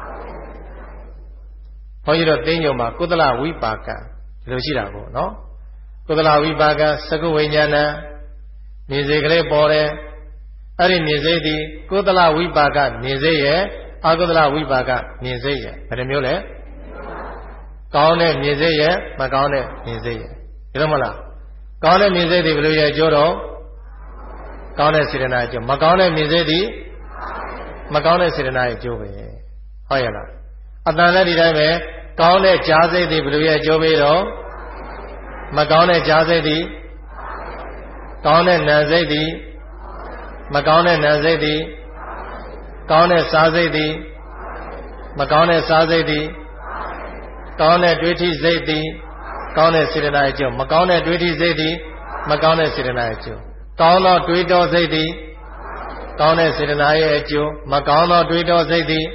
ဘုန်းကြီးတို့သိညုံမှာကုသလဝိပါကဒီလိုရှိတာပေါ့နော်ကုသလဝိပါကသကုဝိညာဏနေစေကလေးပေါ်တယ်အဲ့ဒီနေစေသည်ကုသလဝိပါကနေစေရဲ့အကုသလဝိပါကနေစေရဲ့ဘယ်နှမျိုးလဲကောင်းတဲ့နေစေရဲ့မကောင်းတဲ့နေစေရဲ့ဒီလိုမလားကောင်းတဲ့နေစေသည်ဘယ်လိုရဲ့အကျိုးတော့ကောင်းတဲ့စေတနာအကျိုးမကောင်းတဲ့နေစေသည်မကောင်းတဲ့စေတနာရဲ့အကျိုးပဲဟုတ်ရဲ့လားအတန်လည်းဒီတိုင်းပဲကောင်းတဲ့ကြားစိတ်သည်ဘယ်လိုရဲ့အကျိုးပေးတော့မကောင်းတဲ့ကြားစိတ်သည်ကောင်းတဲ့နာစိတ်သည်မကောင်းတဲ့နာစိတ်သည်ကောင်းတဲ့စားစိတ်သည်မကောင်းတဲ့စားစိတ်သည်ကောင်းတဲ့တွေးထိစိတ်သည်ကောင်းတဲ့စေတနာအကျိုးမကောင်းတဲ့တွေးထိစိတ်သည်မကောင်းတဲ့စေတနာအကျိုးကောင်းသောတွေးတောစိတ်သည်ကောင်းတဲ့စေတနာရဲ့အကျိုးမကောင်းသောတွေးတောစိတ်သည်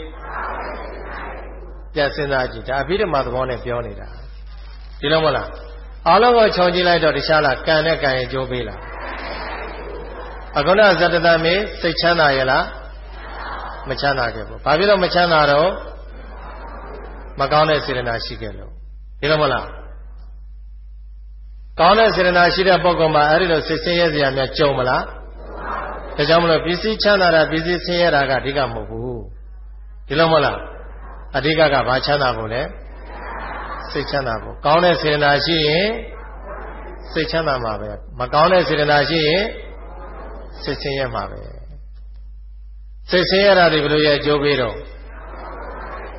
ပြန်စဉ်းစားကြည့်ဒါအဘိဓမ္မာသဘောနဲ့ပြောနေတာဒီလိုမဟုတ်လားအားလုံးကိုခြုံကြည့်လိုက်တော့တခြားလားကံနဲ့ကံရဲ့အကျိုးပေးလားအခုနဇတတမေစိတ်ချမ်းသာရဲ့လားမချမ်းသာခဲ့ဘူးဘာဖြစ်လို့မချမ်းသာတော့မကောင်းတဲ့စေတနာရှိခဲ့လို့ဒီလိုမဟုတ်လားကောင်းတဲ့စေတနာရှိတဲ့ပုဂ္ဂိုလ်မှာအဲ့ဒီလိုစိတ်ဆင်းရဲစရာများကြုံမလားဒါကြောင့်မလို့ပစ္စည်းချမ်းသာတာပစ္စည်းဆင်းရဲတာကအဓိကမဟုတ်ဘူးဒီလိုမဟုတ်လားအဓိကကဘာချမ်းသာဖို့လဲစိတ်ချမ်းသာဖို့ကောင်းတဲ့စေတနာရှိရင်စိတ်ချမ်းသာမှာပဲမကောင်းတဲ့စေတနာရှိရင်စိတ်ဆင်းရဲမှာပဲစိတ်ဆင်းရဲတာတွေဘယ်လိုရဲ့အကျိုးပေးတော့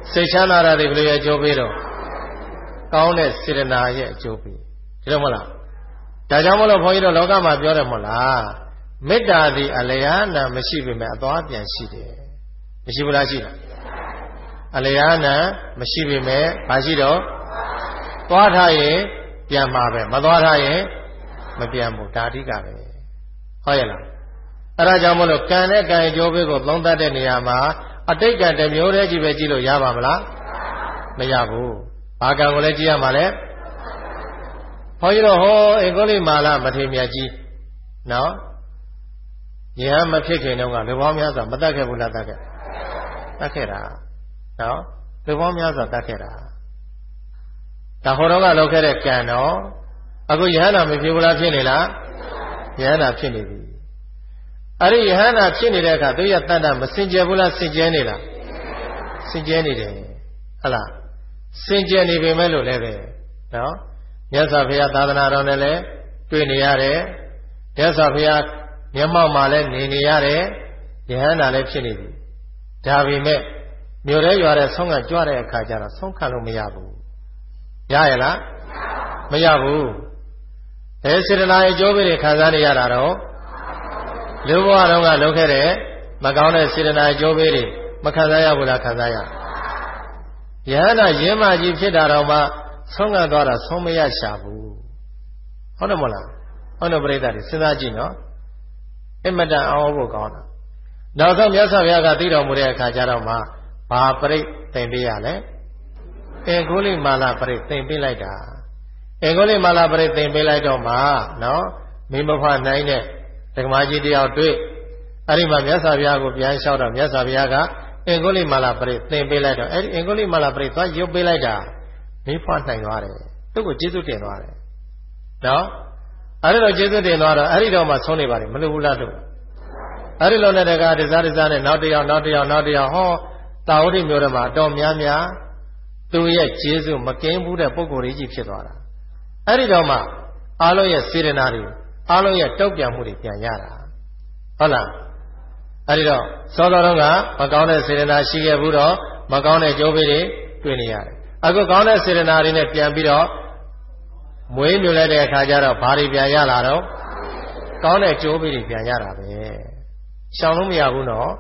စိတ်ချမ်းသာတာတွေဘယ်လိုရဲ့အကျိုးပေးတော့ကောင်းတဲ့စေတနာရဲ့အကျိုးပေးဒီလိုမလားဒါကြောင့်မလို့ဘုန်းကြီးတို့လောကမှာပြောတယ်မဟုတ်လားမေတ္တာသည်အလျာဏမရှိပေမဲ့အသွားပြန်ရှိတယ်မရှိဘူးလားရှိလားအလျာဏမရှိပေမဲ့ဘာရှိတော့သွားထားရင်ပြန်မှာပဲမသွားထားရင်မပြန်ဘူးဒါအဓိကပဲဟုတ်ရဲ့လားအဲဒါကြောင့်မလို့ကံနဲ့ကံအကျိုးပေးကိုသုံးသပ်တဲ့နေရာမှာအတိတ်ကတစ်မျိုးတည်းကြီးပဲကြည့်လို့ရပါမလားမရဘူးဘာကံကိုလည်းကြည့်ရမှာလဲဘုန်းကြီးတို့ဟောအင်္ဂုလိမာလမထေရမြတ်ကြီးနော်ယဟန်မဖြစ်ခင်တုန်းကလူပေါင်းများစွာမတတ်ခဲ့ဘူးလားတတ်ခဲ့တတ်ခဲ့တာနော်လူပေါင်းများစွာတတ်ခဲ့တာဒါဟောတော့ကလောက်ခဲ့တဲ့ကံတော့အခုယဟန်နာမဖြစ်ဘူးလားဖြစ်နေလားယဟန်နာဖြစ်နေပြီအဲ့ဒီယဟန်နာဖြစ်နေတဲ့အခါသူရတတ်တာမစင်ကြယ်ဘူးလားစင်ကြယ်နေလားစင်ကြယ်နေတယ်ဟုတ်လားစင်ကြယ်နေပေမဲ့လို့လည်းပဲနော်မြတ်စွာဘုရားသာသနာတော်နဲ့လည်းတွေ့နေရတယ်မြတ်စွာဘုရားမျက်မှောက်မှာလည်းနေနေရတယ်ယဟန်နာလည်းဖြစ်နေပြီဒါပေမဲ့မြို့ရဲရွာတဲ့ဆုံးကကြွတဲ့အခါကျတော့ဆုံးခံလို့မရဘူးရရလားမရဘူးအဲစေတနာရဲ့အကျိုးပေးတွေခံစားနေရတာတော့လူဘဝတုန်းကလုပ်ခဲ့တဲ့မကောင်းတဲ့စေတနာအကျိုးပေးတွေမခံစားရဘူးလားခံစားရယဟန်နာရင်းမကြီးဖြစ်တာတော့မှဆုံးကသွားတာဆုံးမရရှာဘူးဟုတ်တယ်မလားဟုတ်တယ်ပြိဿတွေစဉ်းစားကြည့်နော်အမတန်အောင်ဖို့ကောင်းတာနောက်ဆုံးမြတ်စွာဘုရားကသိတော်မူတဲ့အခါကျတော့မှဘာပရိသင်ပေးရလဲအင်္ဂုလိမာလပရိသင်ပေးလိုက်တာအင်္ဂုလိမာလပရိသင်ပေးလိုက်တော့မှနော်မိမဖွားနိုင်တဲ့ဓမ္မကြီးတယောက်တွေ့အဲ့ဒီမှာမြတ်စွာဘုရားကိုပြန်လျှောက်တော့မြတ်စွာဘုရားကအင်္ဂုလိမာလပရိသင်ပေးလိုက်တော့အဲ့ဒီအင်္ဂုလိမာလပရိသွားရုပ်ပေးလိုက်တာမိဖွားနိုင်သွားတယ်သူ့ကိုကျေးဇူးတင်သွားတယ်နော်အဲ့ဒီတော့ကျေးဇူးတင်သွားတော့အဲ့ဒီတော့မှဆုံးနေပါလေမလို့ဘူးလားတို့အဲ့ဒီလိုနဲ့တကားတစားတစားနဲ့နောက်တစ်ယောက်နောက်တစ်ယောက်နောက်တစ်ယောက်ဟောတာဝတိမျိုးတွေမှာအတော်များများသူရဲ့ကျေးဇူးမကင်းဘူးတဲ့ပုဂ္ဂိုလ်ကြီးဖြစ်သွားတာအဲ့ဒီတော့မှအားလုံးရဲ့စေတနာတွေအားလုံးရဲ့တုတ်ပြန်မှုတွေပြန်ရတာဟုတ်လားအဲ့ဒီတော့သောတော်တော်ကမကောင်းတဲ့စေတနာရှိခဲ့ဘူးတော့မကောင်းတဲ့ကြိုးပေးတွေတွေ့နေရတယ်အခုကောင်းတဲ့စေတနာတွေနဲ့ပြန်ပြီးတော့မွေးမြူလိုက်တဲ့အခါကျတော့ဘာတွေပြန်ရလာတော့ကောင်းတဲ့ကြိုးပေးတွေပြန်ရတာပဲရှောင်လို့မရဘူးနော်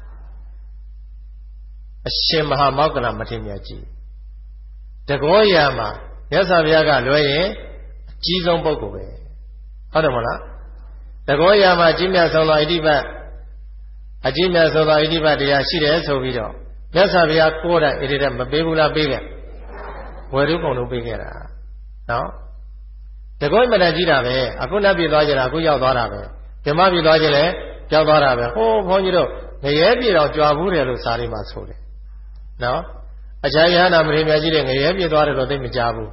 အရှင်မဟာမောက္ကလမထေရမြတ်ကြီးတကောရာမှာမြတ်စွာဘုရားကလွယ်ရင်အကြီးဆုံးပုဂ္ဂိုလ်ပဲဟုတ်တယ်မလားတကောရာမှာအကြီးမြတ်ဆုံးသောဣတိပတ်အကြီးမြတ်ဆုံးသောဣတိပတ်တရားရှိတယ်ဆိုပြီးတော့မြတ်စွာဘုရားကိုယ်တိုင်ဣတိတဲ့မပေးဘူးလားပေးခဲ့ဝေရုပုံလုံးပေးခဲ့တာနော်တကောမတန်ကြီးတာပဲအခုနတ်ပြည်သွားကြတာအခုရောက်သွားတာပဲဓမ္မပြည်သွားကြလဲရောက်သွားတာပဲဟိုးဘုန်းကြီးတို့ငရဲပြည်တော်ကြွားဘူးတယ်လို့စာရင်းမှာဆိုတယ်နော်အခြားယဟနာမထေရမြတ်ကြီးတွေငရဲပြည်သွားတယ်လို့သိမကြဘူး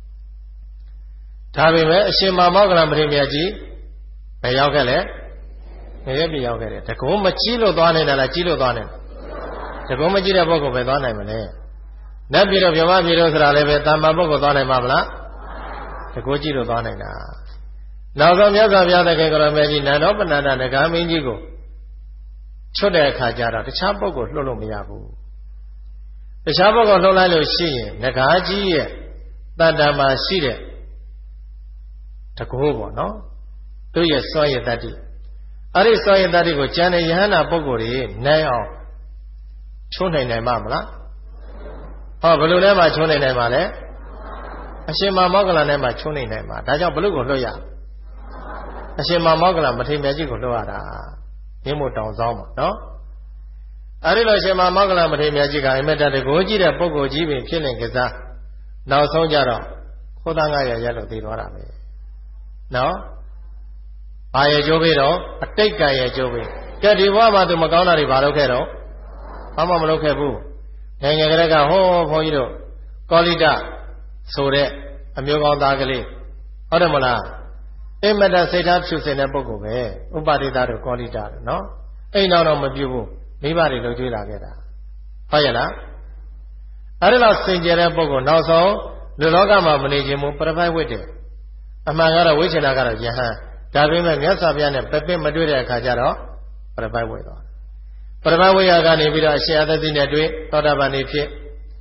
ဒါပေမဲ့အရှင်မောက္ကလမထေရမြတ်ကြီးဘယ်ရောက်ခဲ့လဲငရဲပြည်ရောက်ခဲ့တယ်တကုံးမကြီးလို့သွားနေတာလားကြီးလို့သွားနေတာတကုံးမကြီးတဲ့ပုဂ္ဂိုလ်ပဲသွားနိုင်မလဲနတ်ပြည်တော်ဗြဟ္မပြည်တော်ဆိုတာလည်းပဲတာမန်ပုဂ္ဂိုလ်သွားနိုင်မှာမလားတကုံးကြီးလို့သွားနိုင်တာနောက်ဆုံးမြတ်စွာဘုရားသခင်ကိုရမေကြီးနန္ဒောပဏ္ဏဒဂါမင်းကြီးကိုချွတ်တဲ့အခါကျတော့တခြားပုဂ္ဂိုလ်လှုပ်လို့မရဘူးတခြားပုဂ္ဂိုလ်လှုပ်လိုက်လို့ရှိရင်ငကားကြီးရဲ့တဏ္ဍာမှာရှိတဲ့တကောပေါ့နော်သူ့ရဲ့စွမ်းရည်တတ္တိအဲ့ဒီစွမ်းရည်တတ္တိကိုကျန်တဲ့ယဟန္တာပုဂ္ဂိုလ်တွေနိုင်အောင်ချိုးနိုင်နိုင်မှာမလားဟောဘယ်လိုလဲမှချိုးနိုင်နိုင်မှာလဲအရှင်မောက္ကလနဲ့မှချိုးနိုင်နိုင်မှာဒါကြောင့်ဘလို့ကိုလွှတ်ရအရှင်မောက္ကလမထေရမြတ်ကြီးကိုလွှတ်ရတာရင်းမို့တောင်ဆောင်ပါနော်အဲ့ဒီလိုရှင်မောက္ကလမထေရမြတ်ကြီးကအမတ္တတကိုကြီးတဲ့ပုဂ္ဂိုလ်ကြီးပင်ဖြစ်နေကြစားနောက်ဆုံးကြတော့ခိုးသားငါရရက်လို့သိသွားတာပဲနော်ဘာရဲ့ကျိုးပေးတော့အတိတ်ကံရဲ့ကျိုးပေးကဲဒီဘဝမှာသူမကောင်းတာတွေဘာလုပ်ခဲ့တော့ဘာမှမလုပ်ခဲ့ဘူးငယ်ငယ်ကလေးကဟောဘုန်းကြီးတို့ကောလိတဆိုတဲ့အမျိုးကောင်းသားကလေးဟုတ်တယ်မလားအိမ်မတစိတ်ထားဖြူစင်တဲ့ပုဂ္ဂိုလ်ပဲဥပဒိတတို့ကောလိတတို့နော်အိမ်တော်တော့မပြုဘူးမိဘတွေလိုကြွေးလာခဲ့တာဟုတ်ရဲ့လားအဲ့ဒါတော့စင်ကြယ်တဲ့ပုဂ္ဂိုလ်နောက်ဆုံးလူလောကမှာမနေခြင်းမို့ပရပိုက်ဝိတ္တယ်အမှန်ကတော့ဝိချင်တာကတော့ယဟန်ဒါပေမဲ့မြတ်စွာဘုရားနဲ့ပပင်းမတွေ့တဲ့အခါကျတော့ပရပိုက်ဝိသွားပရပိုက်ဝိရကနေပြီးတော့အရှင်အသတိနဲ့တွေ့သောတာပန်နေဖြစ်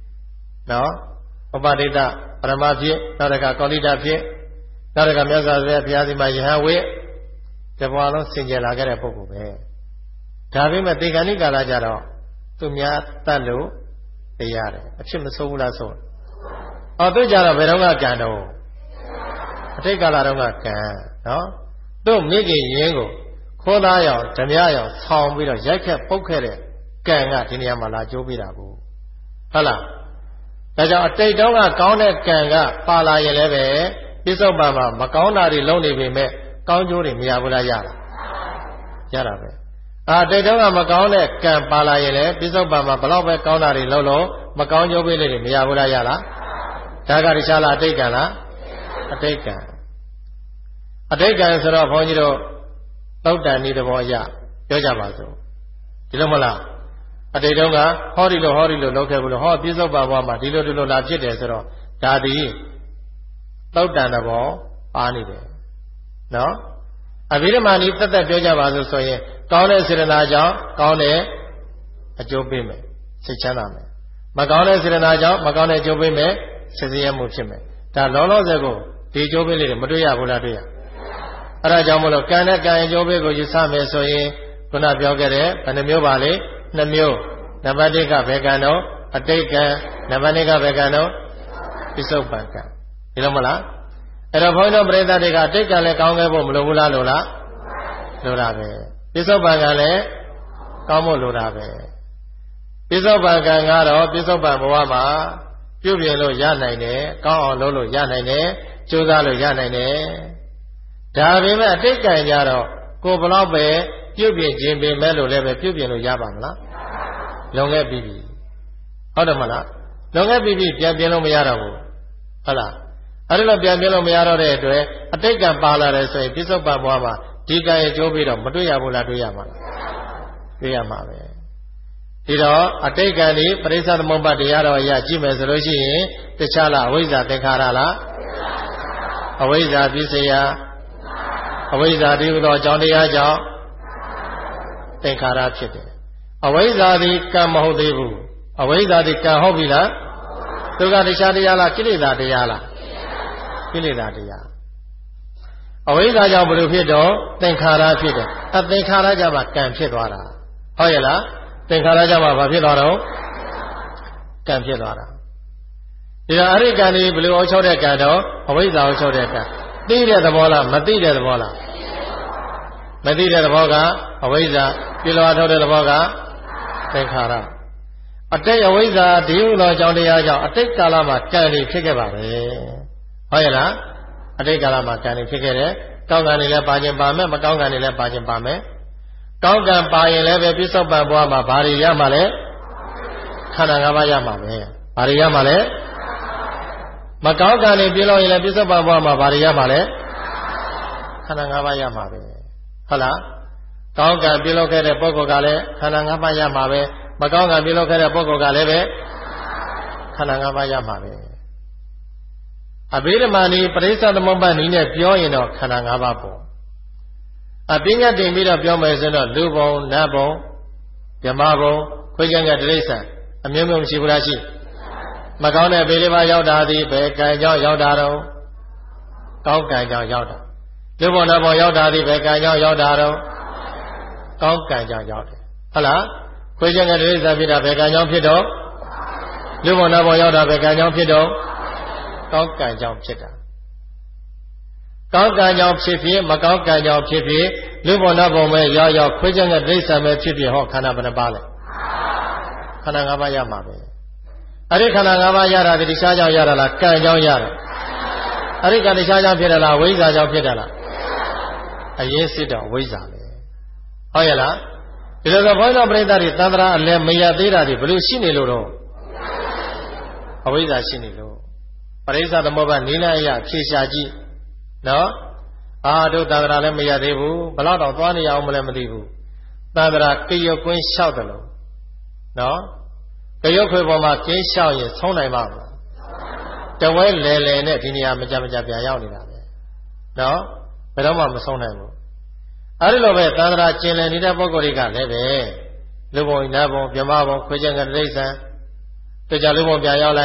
နော်ဥပဒိတပရမဖြစ်နောက်တကကောလိတဖြစ်နောက်တကမြတ်စွာဘုရားဘုရားစီမှာယဟန်ဝိတဘွားလုံးစင်ကြယ်လာခဲ့တဲ့ပုဂ္ဂိုလ်ပဲဒါပေမဲ့တေခဏိကာလကြတော့သူများတတ်လို့တရားတယ်အဖြစ်မဆိုးဘူးလားဆိုအော်သူကြတော့ဘယ်တော့ကကံတော့အတိတ်ကာလတော့ကကံနော်သူ့မိခင်ရင်းကိုခိုးသားရောင်ဓမြရောင်ဆောင်းပြီးတော့ရိုက်ခက်ပုတ်ခဲ့တဲ့ကံကဒီနေရာမှာလာကျိုးပေးတာကိုဟုတ်လားဒါကြောင့်အတိတ်တော့ကကောင်းတဲ့ကံကပါလာရင်လည်းပဲပြစ္ဆုတ်ပံမှာမကောင်းတာတွေလုံးနေပေမဲ့ကောင်းကျိုးတွေမရဘူးလားရလားရတာပဲအာတိတ်တော့ကမကောင်းတဲ့ကံပါလာရင်လည်းပြစ္ဆုတ်ပံမှာဘလောက်ပဲကောင်းတာတွေလုံးလုံးမကောင်းကျိုးပေးလေးတွေမရဘူးလားရလားဒါကတခြားလားအတိတ်ကံလားအတိတ်ကံအတိတ်ကံဆိုတော့ဘုန်းကြီးတို့သုတ်တန်ဤသဘောအရပြောကြပါစို့ဒီလိုမလားအတိတ်တုန်းကဟောဒီလိုဟောဒီလိုလုပ်ခဲ့ဘူးလို့ဟောပြစ္ဆုတ်ပါဘဝမှာဒီလိုဒီလိုလာဖြစ်တယ်ဆိုတော့ဒါသည်သုတ်တန်သဘောပါနေတယ်နော်အဘိဓမ္မာနည်းသက်သက်ပြောကြပါစို့ဆိုရင်ကောင်းတဲ့စေတနာကြောင့်ကောင်းတဲ့အကျိုးပေးမယ်စိတ်ချမ်းသာမယ်မကောင်းတဲ့စေတနာကြောင့်မကောင်းတဲ့အကျိုးပေးမယ်စိတ်ဆင်းရဲမှုဖြစ်မယ်ဒါလောလောဆယ်ကိုဒီအကျိုးပေးလေးတွေမတွေ့ရဘူးလားတွေ့ရအဲ့ဒါကြောင့်မလို့ကံနဲ့ကံအကျိုးပေးကိုယူဆမယ်ဆိုရင်ခုနပြောခဲ့တဲ့ဘယ်နှမျိုးပါလဲနှစ်မျိုးနံပါတ်တစ်ကဘယ်ကံတော့အတိတ်ကံနံပါတ်နှစ်ကဘယ်ကံတော့ပြစ္ဆုတ်ပံကံဒီလိုမလားအဲ့တော့ဘုန်းတော်ပရိသတ်တွေကအတိတ်ကံလည်းကောင်းခဲ့ဖို့မလိုဘူးလားလို့လားလိုတာပဲပြစ္ဆုတ်ပံကံလည်းကောင်းဖို့လိုတာပဲပြစ္ဆုတ်ပံကံကတော့ပြစ္ဆုတ်ပံဘဝမှာပြုပြင်လို့ရနိုင်တယ်ကောင်းအောင်လုပ်လို့ရနိုင်တယ်ကြိုးစားလို့ရနိုင်တယ်ဒါပေမဲ့အတိတ်ကံကြတော့ကိုယ်ဘလောက်ပဲပြုပြင်ခြင်းပေမဲ့လို့လည်းပဲပြုပြင်လို့ရပါမလားလွန်ခဲ့ပြီပြီဟုတ်တယ်မလားလွန်ခဲ့ပြီပြီပြန်ပြင်လို့မရတော့ဘူးဟုတ်လားအဲ့ဒါလိုပြန်ပြင်လို့မရတော့တဲ့အတွက်အတိတ်ကံပါလာတယ်ဆိုရင်ပြစ္ဆုတ်ပံဘဝမှာဒီကံရဲ့ကျိုးပြီးတော့မတွေ့ရဘူးလားတွေ့ရမှာလားတွေ့ရမှာပဲဒီတော့အတိတ်ကံဒီပရိစ္ဆသမုပ္ပါတရားတော်အရကြည့်မယ်ဆိုလို့ရှိရင်တခြားလားအဝိဇ္ဇာသင်္ခါရလားအဝိဇ္ဇာပစ္စယအဝိဇ္ဇာဒီဟုသောအကြောင်းတရားကြောင့်သင်္ခါရဖြစ်တယ်အဝိဇ္ဇာသည်ကံမဟုတ်သေးဘူးအဝိဇ္ဇာသည်ကံဟုတ်ပြီလားသူကတခြားတရားလားကိလေသာတရားလားကိလေသာတရားအဝိဇ္ဇာကြောင့်ဘယ်လိုဖြစ်တော့သင်္ခါရဖြစ်တယ်အသင်္ခါရကြောင့်ကံဖြစ်သွားတာဟုတ်ရဲ့လားသင်္ခါရကြောင့်ဘာဖြစ်သွားတော့ကံဖြစ်သွားတာဒီတော့အရိကံဒီဘယ်လိုအောက်ချုပ်တဲ့ကံတော့အဝိဇ္ဇာအောက်ချုပ်တဲ့ကံသိတဲ့သဘောလားမသိတဲ့သဘောလားမသိတဲ့သဘောကအဝိဇ္ဇာပြလောထုတ်တဲ့သဘောကသင်္ခါရအတိတ်အဝိဇ္ဇာဒီဟုသောအကြောင်းတရားကြောင့်အတိတ်ကာလမှာကံတွေဖြစ်ခဲ့ပါပဲဟုတ်ရဲ့လားအတိတ်ကာလမှာကံတွေဖြစ်ခဲ့တယ်ကောင်းကံတွေလည်းပါခြင်းပါမယ်မကောင်းကံတွေလည်းပါခြင်းပါမယ်ကောင်းကံပါရင်လည်းပဲပြစ္ဆုတ်ပံဘဝမှာဘာတွေရမှာလဲခန္ဓာ၅ပါးရမှာပဲဘာတွေရမှာလဲမကောင်းကံတွေပြလို့ရင်လည်းပြစ္ဆုတ်ပံဘဝမှာဘာတွေရမှာလဲခန္ဓာ၅ပါးရမှာပဲဟုတ်လားကောင်းကံပြလို့ခဲ့တဲ့ပုဂ္ဂိုလ်ကလည်းခန္ဓာ၅ပါးရမှာပဲမကောင်းကံပြလို့ခဲ့တဲ့ပုဂ္ဂိုလ်ကလည်းပဲခန္ဓာ၅ပါးရမှာပဲအဘိဓမ္မာနည်းပရိစ္ဆသမုပ္ပါဒ်နည်းနဲ့ပြောရင်တော့ခန္ဓာ၅ပါးပေါ့အပညာတင်ပြီးတော့ပြောမယ်ဆိုတော့လူဘုံနတ်ဘုံဗြဟ္မာဘုံခွေးကျန်ကတိရစ္ဆာန်အမျိုးမျိုးမရှိဘူးလားရှိမကောင်းတဲ့ဘေးလေးပါးရောက်တာသည်ဘယ်ကံကြောင့်ရောက်တာတော့ကောင်းကံကြောင့်ရောက်တာလူဘုံနတ်ဘုံရောက်တာသည်ဘယ်ကံကြောင့်ရောက်တာတော့ကောင်းကံကြောင့်ရောက်တယ်ဟုတ်လားခွေးကျန်ကတိရစ္ဆာန်ဖြစ်တာဘယ်ကံကြောင့်ဖြစ်တော့လူဘုံနတ်ဘုံရောက်တာဘယ်ကံကြောင့်ဖြစ်တော့ကောင်းကံကြောင့်ဖြစ်တာကောင်းကံကြောင့်ဖြစ်ဖြစ်မကောင်းကံကြောင့်ဖြစ်ဖြစ်လူဘုံနတ်ဘုံပဲရောက်ရောက်ခွေးကျန်ကတိရစ္ဆာန်ပဲဖြစ်ဖြစ်ဟောခန္ဓာဘယ်နှပါလဲခန္ဓာ၅ပါးရမှာပဲအဲ့ဒီခန္ဓာ၅ပါးရတာဒီတခြားကြောင့်ရတာလားကံကြောင့်ရတာအဲ့ဒီကံတခြားကြောင့်ဖြစ်တယ်လားဝိဇ္ဇာကြောင့်ဖြစ်တယ်လားအရင်စစ်တော့ဝိဇ္ဇာပဲဟုတ်ရဲ့လားဒီလိုဆိုဘုန်းတော်ပရိသတ်တွေသံဃာအလဲမရသေးတာတွေဘယ်လိုရှိနေလို့တော့အဝိဇ္ဇာရှိနေလို့ပရိစ္ဆသမုပ္ပါဒ်နိလအယဖြေရှာကြည့်နော်အာတို့သံဃာလည်းမရသေးဘူးဘလောက်တော့သွားနေရအောင်မလဲမသိဘူးသံဃာကရုတ်ကွင်းလျှောက်တယ်လို့နော်ကရုတ်ခွေပေါ်မှာကင်းလျှောက်ရင်ဆုံးနိုင်ပါ့မလားတဝဲလဲလဲနဲ့ဒီနေရာမကြမကြပြန်ရောက်နေတာပဲနော်ဘယ်တော့မှမဆုံးနိုင်ဘူးအဲဒီလိုပဲသံဃာကျင်လည်နေတဲ့ပုဂ္ဂိုလ်တွေကလည်းပဲလူဘုံနတ်ဘုံဗြဟ္မာဘုံခွေးကျန်ကတိရစ္ဆာန်တကြလူဘုံပြန်ရောက်လိုက်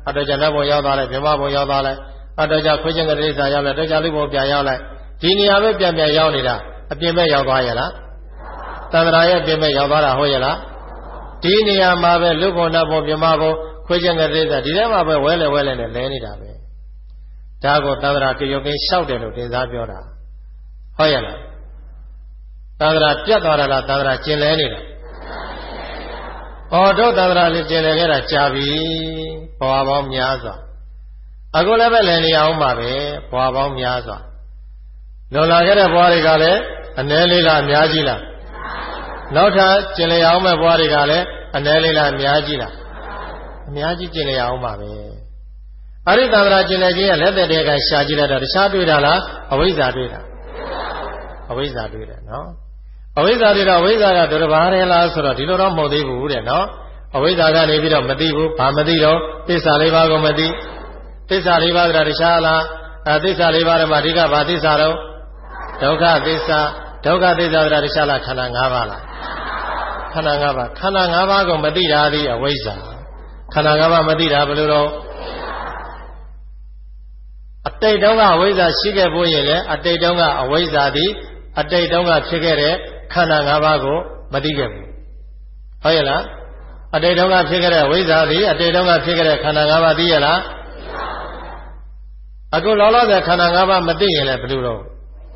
အတော်ကြာနတ်ဘုံရောက်သွားလိုက်မြမဘုံရောက်သွားလိုက်အတော်ကြာခွေးချင်းကတိစ္ဆာရောက်လိုက်တော်ကြာလူဘုံပြန်ရောက်လိုက်ဒီနေရာပဲပြန်ပြန်ရောက်နေတာအပြင်ဘက်ရောက်သွားရလားသန္တရာရဲ့ပြင်ဘက်ရောက်သွားတာဟုတ်ရဲ့လားဒီနေရာမှာပဲလူဘုံနတ်ဘုံမြမဘုံခွေးချင်းကတိစ္ဆာဒီထဲမှာပဲဝဲလေဝဲလေနဲ့လဲနေတာပဲဒါကိုသန္တရာကြရုပ်ကင်းလျှောက်တယ်လို့တင်စားပြောတာဟုတ်ရဲ့လားသန္တရာပြတ်သွားတာလားသန္တရာကျင်လဲနေတာဩတို့သန္တရာလေးကျင်လဲခဲ့တာကြာပြီဘဝပေါင်းများစွာအခုလည်းပဲလည်နေအောင်ပါပဲဘဝပေါင်းများစွာလွန်လာခဲ့တဲ့ဘဝတွေကလည်းအနည်းလေးလားအများကြီးလားနောက်ထပ်ကျင်လည်အောင်မဲ့ဘဝတွေကလည်းအနည်းလေးလားအများကြီးလားအများကြီးကျင်လည်အောင်ပါပဲအဲ့ဒီသန္တရာကျင်လည်ခြင်းရဲ့လက်သက်တွေကရှာကြည့်လိုက်တော့တခြားတွေ့တာလားအဝိဇ္ဇာတွေ့တာအဝိဇ္ဇာတွေ့တယ်နော်အဝိဇ္ဇာတွေတော့အဝိဇ္ဇာကဒုရဘာရဲလားဆိုတော့ဒီလိုတော့မဟုတ်သေးဘူးတဲ့နော်အဝိဇ္ဇာကနေပြီးတော့မသိဘူးဘာမသိတော့သစ္စာလေးပါးကိုမသိသစ္စာလေးပါးကတခြားလားအဲသစ္စာလေးပါးထဲမှာအဓိကဘာသစ္စာတော့ဒုက္ခသစ္စာဒုက္ခသစ္စာကတခြားလားခန္ဓာ၅ပါးလားခန္ဓာ၅ပါးခန္ဓာ၅ပါးကိုမသိတာသည်အဝိဇ္ဇာခန္ဓာ၅ပါးမသိတာဘယ်လိုတော့အတိတ်တုန်းကအဝိဇ္ဇာရှိခဲ့ဖို့ရင်လည်းအတိတ်တုန်းကအဝိဇ္ဇာသည်အတိတ်တုန်းကဖြစ်ခဲ့တဲ့ခန္ဓာ၅ပါးကိုမသိခဲ့ဘူးဟုတ်ရဲ့လားအတိတ်တုန်းကဖြစ်ခဲ့တဲ့ဝိဇ္ဇာသည်အတိတ်တုန်းကဖြစ်ခဲ့တဲ့ခန္ဓာ၅ပါးသိရဲ့လားအခုလောလောဆယ်ခန္ဓာ၅ပါးမသိရင်လည်းဘယ်လိုတော့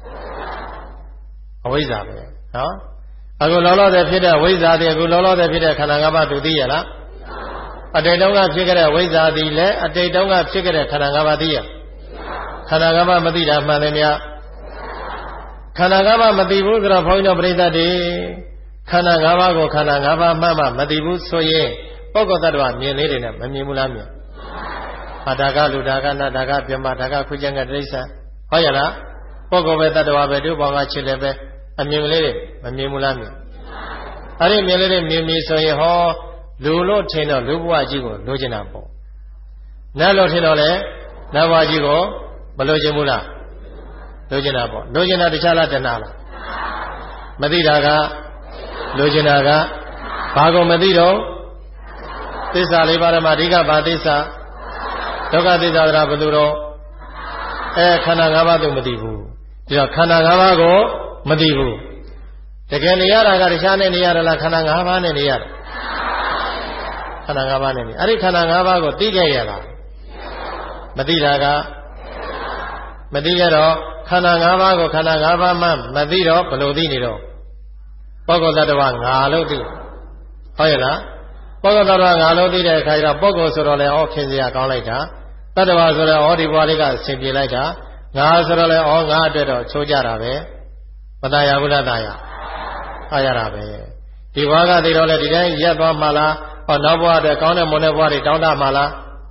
အဝိဇ္ဇာပဲနော်အခုလောလောဆယ်ဖြစ်တဲ့ဝိဇ္ဇာသည်အခုလောလောဆယ်ဖြစ်တဲ့ခန္ဓာ၅ပါးသူသိရဲ့လားအတိတ်တုန်းကဖြစ်ခဲ့တဲ့ဝိဇ္ဇာသည်လည်းအတိတ်တုန်းကဖြစ်ခဲ့တဲ့ခန္ဓာ၅ပါးသိရဲ့ခန္ဓာ၅ပါးမသိတာမှန်တယ်များခန္ဓာ၅ပါးမသိဘူးဆိုတော့ဘုန်းကြီးတို့ပြိဿတ်တွေခန္ဓာ၅ပါးကိုခန္ဓာ၅ပါးမှမှမသိဘူးဆိုရင်ပုဂ္ဂိုလ်တ attva မြင်လေးတွေနဲ့မမြင်ဘူးလားမြင်ဟာဒါကလူဒါကနတ်ဒါကပြမဒါကခွေးချင်ကတိစ္ဆာဟုတ်ရလားပုဂ္ဂိုလ်ပဲတ attva ပဲဒုဘောင်ကချစ်လည်းပဲအမြင်လေးတွေမမြင်ဘူးလားမြင်အဲ့ဒီမြင်လေးတွေမြင်ပြီဆိုရင်ဟောလူလို့ထင်တော့လူဘဝကြီးကိုလိုချင်တာပေါ့နတ်လို့ထင်တော့လေနတ်ဘဝကြီးကိုမလိုချင်ဘူးလားလိုချင်တာပေါ့လိုချင်တာတခြားလားတဏှာလားမသိတာကလိုချင်တာကဘာကိုမသိတော့သစ္စာလေးပါးမှာအဓိကဘာသစ္စာဒုက္ခသစ္စာကဘယ်လိုတော့အဲခန္ဓာ၅ပါးတော့မသိဘူးဒီတော့ခန္ဓာ၅ပါးကိုမသိဘူးတကယ်နေရတာကတခြားနဲ့နေရတာလားခန္ဓာ၅ပါးနဲ့နေရတာခန္ဓာ၅ပါးနဲ့နေအဲ့ဒီခန္ဓာ၅ပါးကိုသိခဲ့ရလားမသိတာကမသိကြတော့ခန္ဓာ၅ပါးကိုခန္ဓာ၅ပါးမှမသိတော့ဘယ်လိုသိနေတော့ပုဂ္ဂိုလ်တ attva ငါလို့သိဟုတ်ရဲ့လားပုဂ္ဂိုလ်တ attva ငါလို့သိတဲ့အခါကျတော့ပုဂ္ဂိုလ်ဆိုတော့လေဩခင်စရာကောင်းလိုက်တာတ attva ဆိုတော့ဩဒီဘွားလေးကအဆင်ပြေလိုက်တာငါဆိုတော့လေဩငါအတွက်တော့ချိုးကြတာပဲမတန်ရဘူးလားတာရအားရတာပဲဒီဘွားကသိတော့လေဒီတိုင်းရက်သွားမှလားဟောနောက်ဘွားအတွက်ကောင်းတဲ့မွန်တဲ့ဘွားတွေတောင်းတမှလား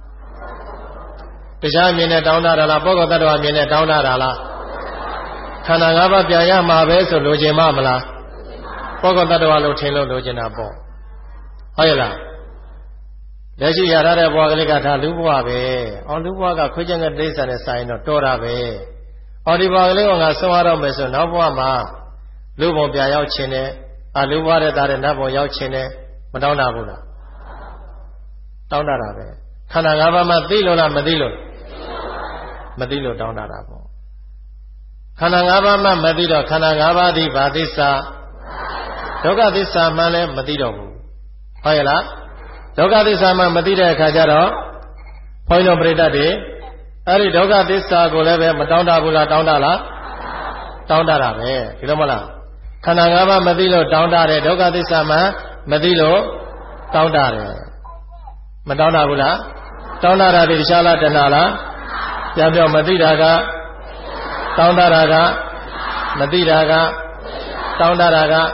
တရားမြင်နဲ့တောင်းတတာလားပုဂ္ဂိုလ်တ attva မြင်နဲ့တောင်းတတာလားခန္ဓာ၅ပါးပြန်ရမှာပဲဆိုလိုချင်မှမလားပုဂ္ဂိုလ်တ attva လို့ထင်လို့လိုချင်တာပေါ့ဟုတ်ရဲ့လားလက်ရှိရထားတဲ့ဘဝကလေးကဒါလူဘဝပဲအော်လူဘဝကခွေးချင်တဲ့တိစ္ဆာနဲ့စာရင်တော့တော်တာပဲအော်ဒီဘဝကလေးကငါဆုံးရတော့မယ်ဆိုနောက်ဘဝမှာလူဘုံပြန်ရောက်ခြင်းနဲ့အာလူဘဝတဲ့သားတဲ့နတ်ဘုံရောက်ခြင်းနဲ့မတောင်းတာဘူးလားတောင်းတာတာပဲခန္ဓာ၅ပါးမှသိလို့လားမသိလို့မသိလို့တောင်းတာတာပေါ့ခန္ဓာ၅ပါးမှမသိတော့ခန္ဓာ၅ပါးသည်ဘာသစ္စာဒုက္ခသစ္စာမှလည်းမသိတော့ဘူးဟုတ်ရဲ့လားဒုက္ခသစ္စာမှမသိတဲ့အခါကျတော့ဘုန်းကြီးတို့ပြိတ္တတွေအဲ့ဒီဒုက္ခသစ္စာကိုလည်းပဲမတောင်းတဘူးလားတောင်းတလားတောင်းတတာပဲဒီလိုမလားခန္ဓာ၅ပါးမသိလို့တောင်းတတယ်ဒုက္ခသစ္စာမှမသိလို့တောင်းတတယ်မတောင်းတဘူးလားတောင်းတတာဒီတခြားလားတဏှာလားပြန်ပြောမသိတာကတောင်းတတာကမသိတာကတောင်းတတာက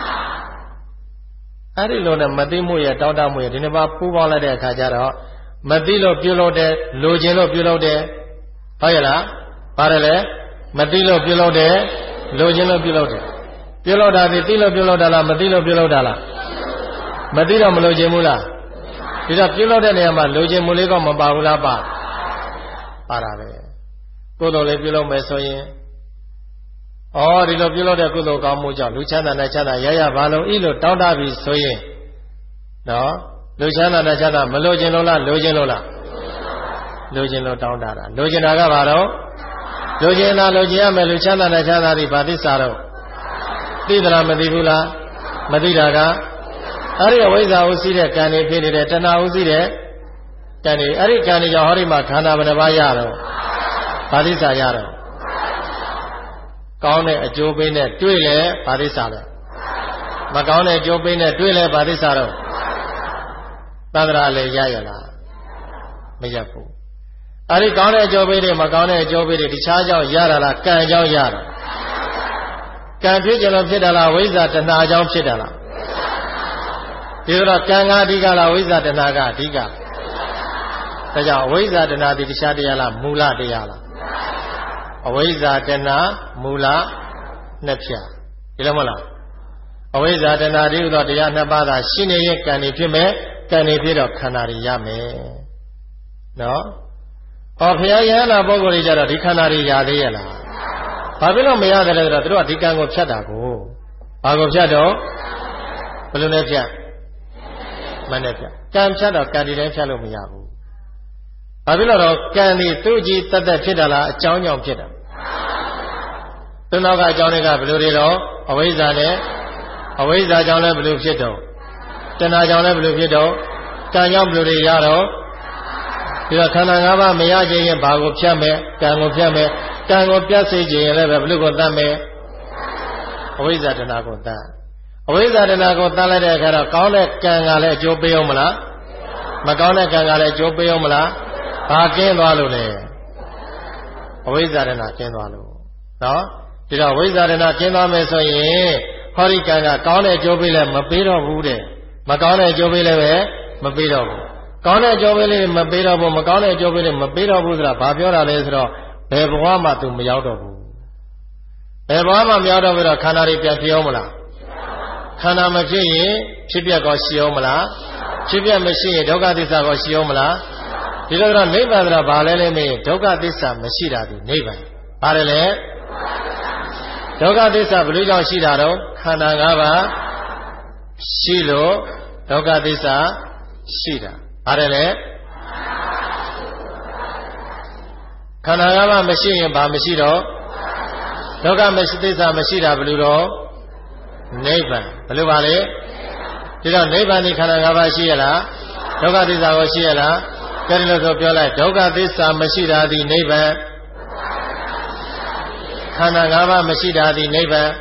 အဲ့ဒီလိုနဲ့မသိမှုရဲ့တောင်းတမှုရဲ့ဒီနှစ်ပါးပူးပေါင်းလိုက်တဲ့အခါကျတော့မသိလို့ပြုလုပ်တယ်လိုချင်လို့ပြုလုပ်တယ်ဟုတ်ရဲ့လားပါတယ်လေမသိလို့ပြုလုပ်တယ်လိုချင်လို့ပြုလုပ်တယ်ပြုလုပ်တာဒီသိလို့ပြုလုပ်တာလားမသိလို့ပြုလုပ်တာလားမသိတော့မလိုချင်ဘူးလားဒီတော့ပြုလုပ်တဲ့နေရာမှာလိုချင်မှုလေးကမပါဘူးလားပါပါတာပဲကုသိုလ်လေးပြုလုပ်မယ်ဆိုရင်ဩဒီလိုပြုလုပ်တဲ့ကုသိုလ်ကောင်းမှုကြောင့်လူချမ်းသာနဲ့ချမ်းသာရရပါလို့ဤလိုတောင်းတပြီဆိုရင်နော်လူချမ်းသာနဲ့ချမ်းသာမလိုချင်လို့လားလိုချင်လို့လားလိုချင်လို့တောင်းတတာလိုချင်တာကဘာတော့လိုချင်တာလိုချင်ရမယ်လူချမ်းသာတဲ့ချမ်းသာတွေဘာသစ္စာတော့သိသလားမသိဘူးလားမသိတာကအဲ့ဒီအဝိဇ္ဇာဥသိတဲ့ကံတွေဖြစ်နေတဲ့တဏှာဥသိတဲ့ကံတွေအဲ့ဒီကံတွေကြောင့်ဟောဒီမှာခန္ဓာဘယ်နှပါးရတော့ဘာသစ္စာရတော့ကောင်းတဲ့အကျိုးပေးနဲ့တွေ့လဲဘာသစ္စာလဲမကောင်းတဲ့အကျိုးပေးနဲ့တွေ့လဲဘာသစ္စာတော့သန္တရာလည်းရရလားမရဘူးအဲ့ဒီကောင်းတဲ့အကျိုးပေးတွေမကောင်းတဲ့အကျိုးပေးတွေတခြားကြောင့်ရတာလားကံကြောင့်ရတာကံဖြစ်ကြလို့ဖြစ်တာလားဝိဇ္ဇာတဏှာကြောင့်ဖြစ်တာလားဒီတော့ကံကအဓိကလားဝိဇ္ဇာတဏှာကအဓိကဒါကြောင့်အဝိဇ္ဇာတဏှာဒီတခြားတရားလားမူလတရားလားအဝိဇ္ဇာတဏှာမူလနှစ်ဖြာဒီလိုမဟုတ်လားအဝိဇ္ဇာတဏှာဒီဥသောတရားနှစ်ပါးသာရှိနေရဲ့ကံတွေဖြစ်မယ်ကံတွေဖြစ်တော့ခန္ဓာတွေရမယ်နော်ဟောဘုရားယဟနာပုဂ္ဂိုလ်တွေကြတော့ဒီခန္ဓာတွေရသေးရဲ့လားဘာဖြစ်လို့မရတယ်လဲဆိုတော့သူတို့ကဒီကံကိုဖြတ်တာကိုဘာကိုဖြတ်တော့ဘယ်လိုလဲဖြတ်မနဲ့ဖြတ်ကံဖြတ်တော့ကံဒီတိုင်းဖြတ်လို့မရဘူးဘာဖြစ်လို့တော့ကံဒီသူ့ကြီးတတ်တတ်ဖြစ်တာလားအကြောင်းကြောင့်ဖြစ်တာသူနောက်ကအကြောင်းတွေကဘယ်လိုတွေတော့အဝိဇ္ဇာနဲ့အဝိဇ္ဇာကြောင့်လည်းဘယ်လိုဖြစ်တော့တဏှာကြောင့်လည်းဘယ်လိုဖြစ်တော့ကံကြောင့်ဘယ်လိုတွေရတော့ဒီတော့ခန္ဓာ၅ပါးမရခြင်းရင်ဘာကိုဖြတ်မယ်ကံကိုဖြတ်မယ်ကံကိုပြတ်စေခြင်းရင်လည်းပဲဘယ်လိုကိုတတ်မယ်အဝိဇ္ဇာတဏှာကိုတတ်အဝိဇ္ဇာတဏှာကိုတတ်လိုက်တဲ့အခါတော့ကောင်းတဲ့ကံကလည်းအကျိုးပေးအောင်မလားမကောင်းတဲ့ကံကလည်းအကျိုးပေးအောင်မလားဘာကင်းသွားလို့လဲအဝိဇ္ဇာတဏှာကင်းသွားလို့နော်ဒီတော့ဝိဇ္ဇာတဏှာကင်းသွားမယ်ဆိုရင်ဟောဒီကံကကောင်းတဲ့အကျိုးပေးလည်းမပေးတော့ဘူးတဲ့မကောင်းတဲ့အကျိုးပေးလည်းပဲမပေးတော့ဘူးကောင်းတဲ့အကျိုးပေးလေးမပေးတော့ဘူးမကောင်းတဲ့အကျိုးပေးလေးမပေးတော့ဘူးဆိုတာဘာပြောတာလဲဆိုတော့ဘယ်ဘဝမှသူမရောက်တော့ဘူးဘယ်ဘဝမှမရောက်တော့ဘူးတော့ခန္ဓာတွေပြန်ဖြစ်အောင်မလားခန္ဓာမဖြစ်ရင်ဖြစ်ပြကောရှိအောင်မလားဖြစ်ပြမရှိရင်ဒုက္ခသစ္စာကောရှိအောင်မလားဒီလိုတော့နိဗ္ဗာန်ဆိုတာဘာလဲလဲမေးဒုက္ခသစ္စာမရှိတာဒီနိဗ္ဗာန်ဘာလဲလဲဒုက္ခသစ္စာဘယ်လိုကြောင့်ရှိတာတော့ခန္ဓာ၅ပါးရှိလို့ဒုက္ခသစ္စာရှိတာဘာလဲလဲခန္ဓာ၅ပါးမရှိရင်ဘာမရှိတော့ဒုက္ခမရှိသစ္စာမရှိတာဘယ်လိုတော့နိဗ္ဗာန်ဘယ်လိုပါလဲဒီတော့နိဗ္ဗာန်ဒီခန္ဓာ၅ပါးရှိရလားဒုက္ခသစ္စာကိုရှိရလားကြတယ်လို့ဆိုပြောလိုက်ဒုက္ခသစ္စာမရှိတာဒီနိဗ္ဗာန်ခန္ဓာ၅ပါးမရှိတာဒီနိဗ္ဗာန်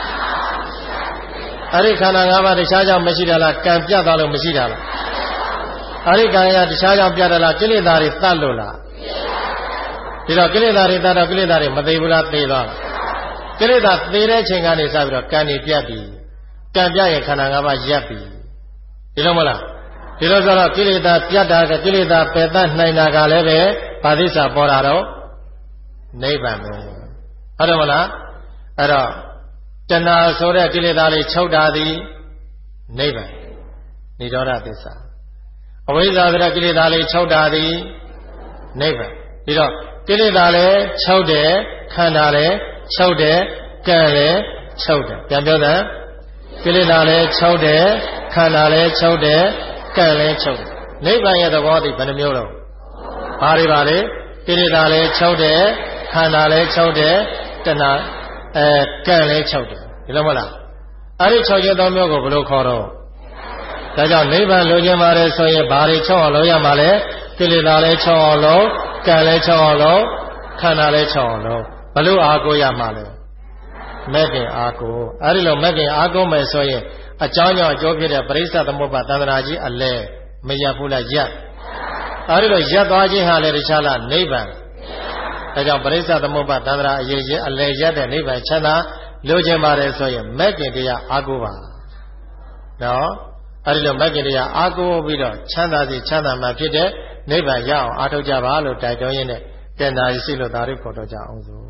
အဲ့ဒီခန္ဓာ၅ပါးတခြားကြောင့်မရှိတာလားကံပြတ်သွားလို့မရှိတာလားအဲ့ဒီကံရတခြားကြောင့်ပြတ်တယ်လားကိလေသာတွေတတ်လို့လားဒီတော့ကိလေသာတွေတတ်တော့ကိလေသာတွေမသိဘူးလားသိသွားလားကိလေသာသိတဲ့ချိန်ကနေစပြီးတော့ကံတွေပြတ်ပြီကံပြတ်ရင်ခန္ဓာ၅ပါးရပ်ပြီဒီလိုမလားဒီလိုဆိုတော့ကိလေသာပြတ်တာကကိလေသာပယ်တတ်နိုင်တာကလည်းပဲဘာသစ္စာပေါ်တာတော့နိဗ္ဗာန်ပဲဟုတ်တယ်မလားအဲ့တော့တဏှာဆိုတဲ့ကိလေသာတွေချုပ်တာသည်နိဗ္ဗာန်နိရောဓသစ္စာအဝိဇ္ဇာဆိုတဲ့ကိလေသာတွေချုပ်တာသည်နိဗ္ဗာန်ဒီတော့ကိလေသာလည်းချုပ်တယ်ခန္ဓာလည်းချုပ်တယ်ကံလည်းချုပ်တယ်ပြန်ပြောတာကိလေသာလည်းချုပ်တယ်ခန္ဓာလည်းချုပ်တယ်ကံလည်းချုပ်တယ်နိဗ္ဗာန်ရဲ့သဘောတည်းဘယ်နှမျိုးတော့ဘာတွေပါလဲကိလေသာလည်းချုပ်တယ်ခန္ဓာလည်းချုပ်တယ်တဏှာအဲကံလည်းချုပ်တယ်ဒီလိုမဟုတ်လားအဲ့ဒီချုပ်ခြင်းသုံးမျိုးကိုဘယ်လိုခေါ်တော့ဒါကြောင့်နိဗ္ဗာန်လိုချင်ပါတယ်ဆိုရင်ဘာတွေချုပ်အောင်လုပ်ရမှာလဲကိလေသာလည်းချုပ်အောင်လုပ်ကံလည်းချုပ်အောင်လုပ်ခန္ဓာလည်းချုပ်အောင်လုပ်ဘယ်လိုအားကိုးရမှာလဲမဲ့ခင်အားကိုးအဲ့ဒီလိုမဲ့ခင်အားကိုးမယ်ဆိုရင်အကြောင်းကြောင့်အကျိုးဖြစ်တဲ့ပရိစ္ဆသမုပ္ပါသန္တရာကြီးအလဲမရဘူးလားရပ်အဲ့ဒီလိုရပ်သွားခြင်းဟာလည်းတခြားလားနိဗ္ဗာန်ဒါကြောင့်ပရိစ္ဆသမုပ္ပါသန္တရာအရေးချင်းအလဲရပ်တဲ့နိဗ္ဗာန်ချမ်းသာလိုချင်ပါတယ်ဆိုရင်မဲ့ခင်တရားအားကိုးပါနော်အဲ့ဒီလိုမဲ့ခင်တရားအားကိုးပြီးတော့ချမ်းသာစီချမ်းသာမှဖြစ်တဲ့နိဗ္ဗာန်ရအောင်အားထုတ်ကြပါလို့တိုက်တွန်းရင်းနဲ့ကဲနာရီရှိလို့ဒါတွေခေါ်တော့ကြအောင်စို့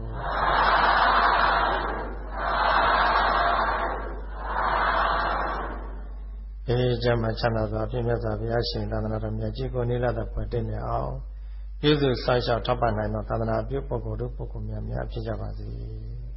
အေးကျမ်းမှာချမ်းသာစွာပြည့်မြတ်စွာဘုရားရှင်သာသနာတော်မြတ်ကြီးကိုနိလတ်ဖွယ်တင်နေအောင်ပြုစုစောင့်ရှောက်ထောက်ပံ့နိုင်သောသာသနာပြုပုဂ္ဂိုလ်တို့ပုဂ္ဂိုလ်များများဖြစ်ကြပါစေ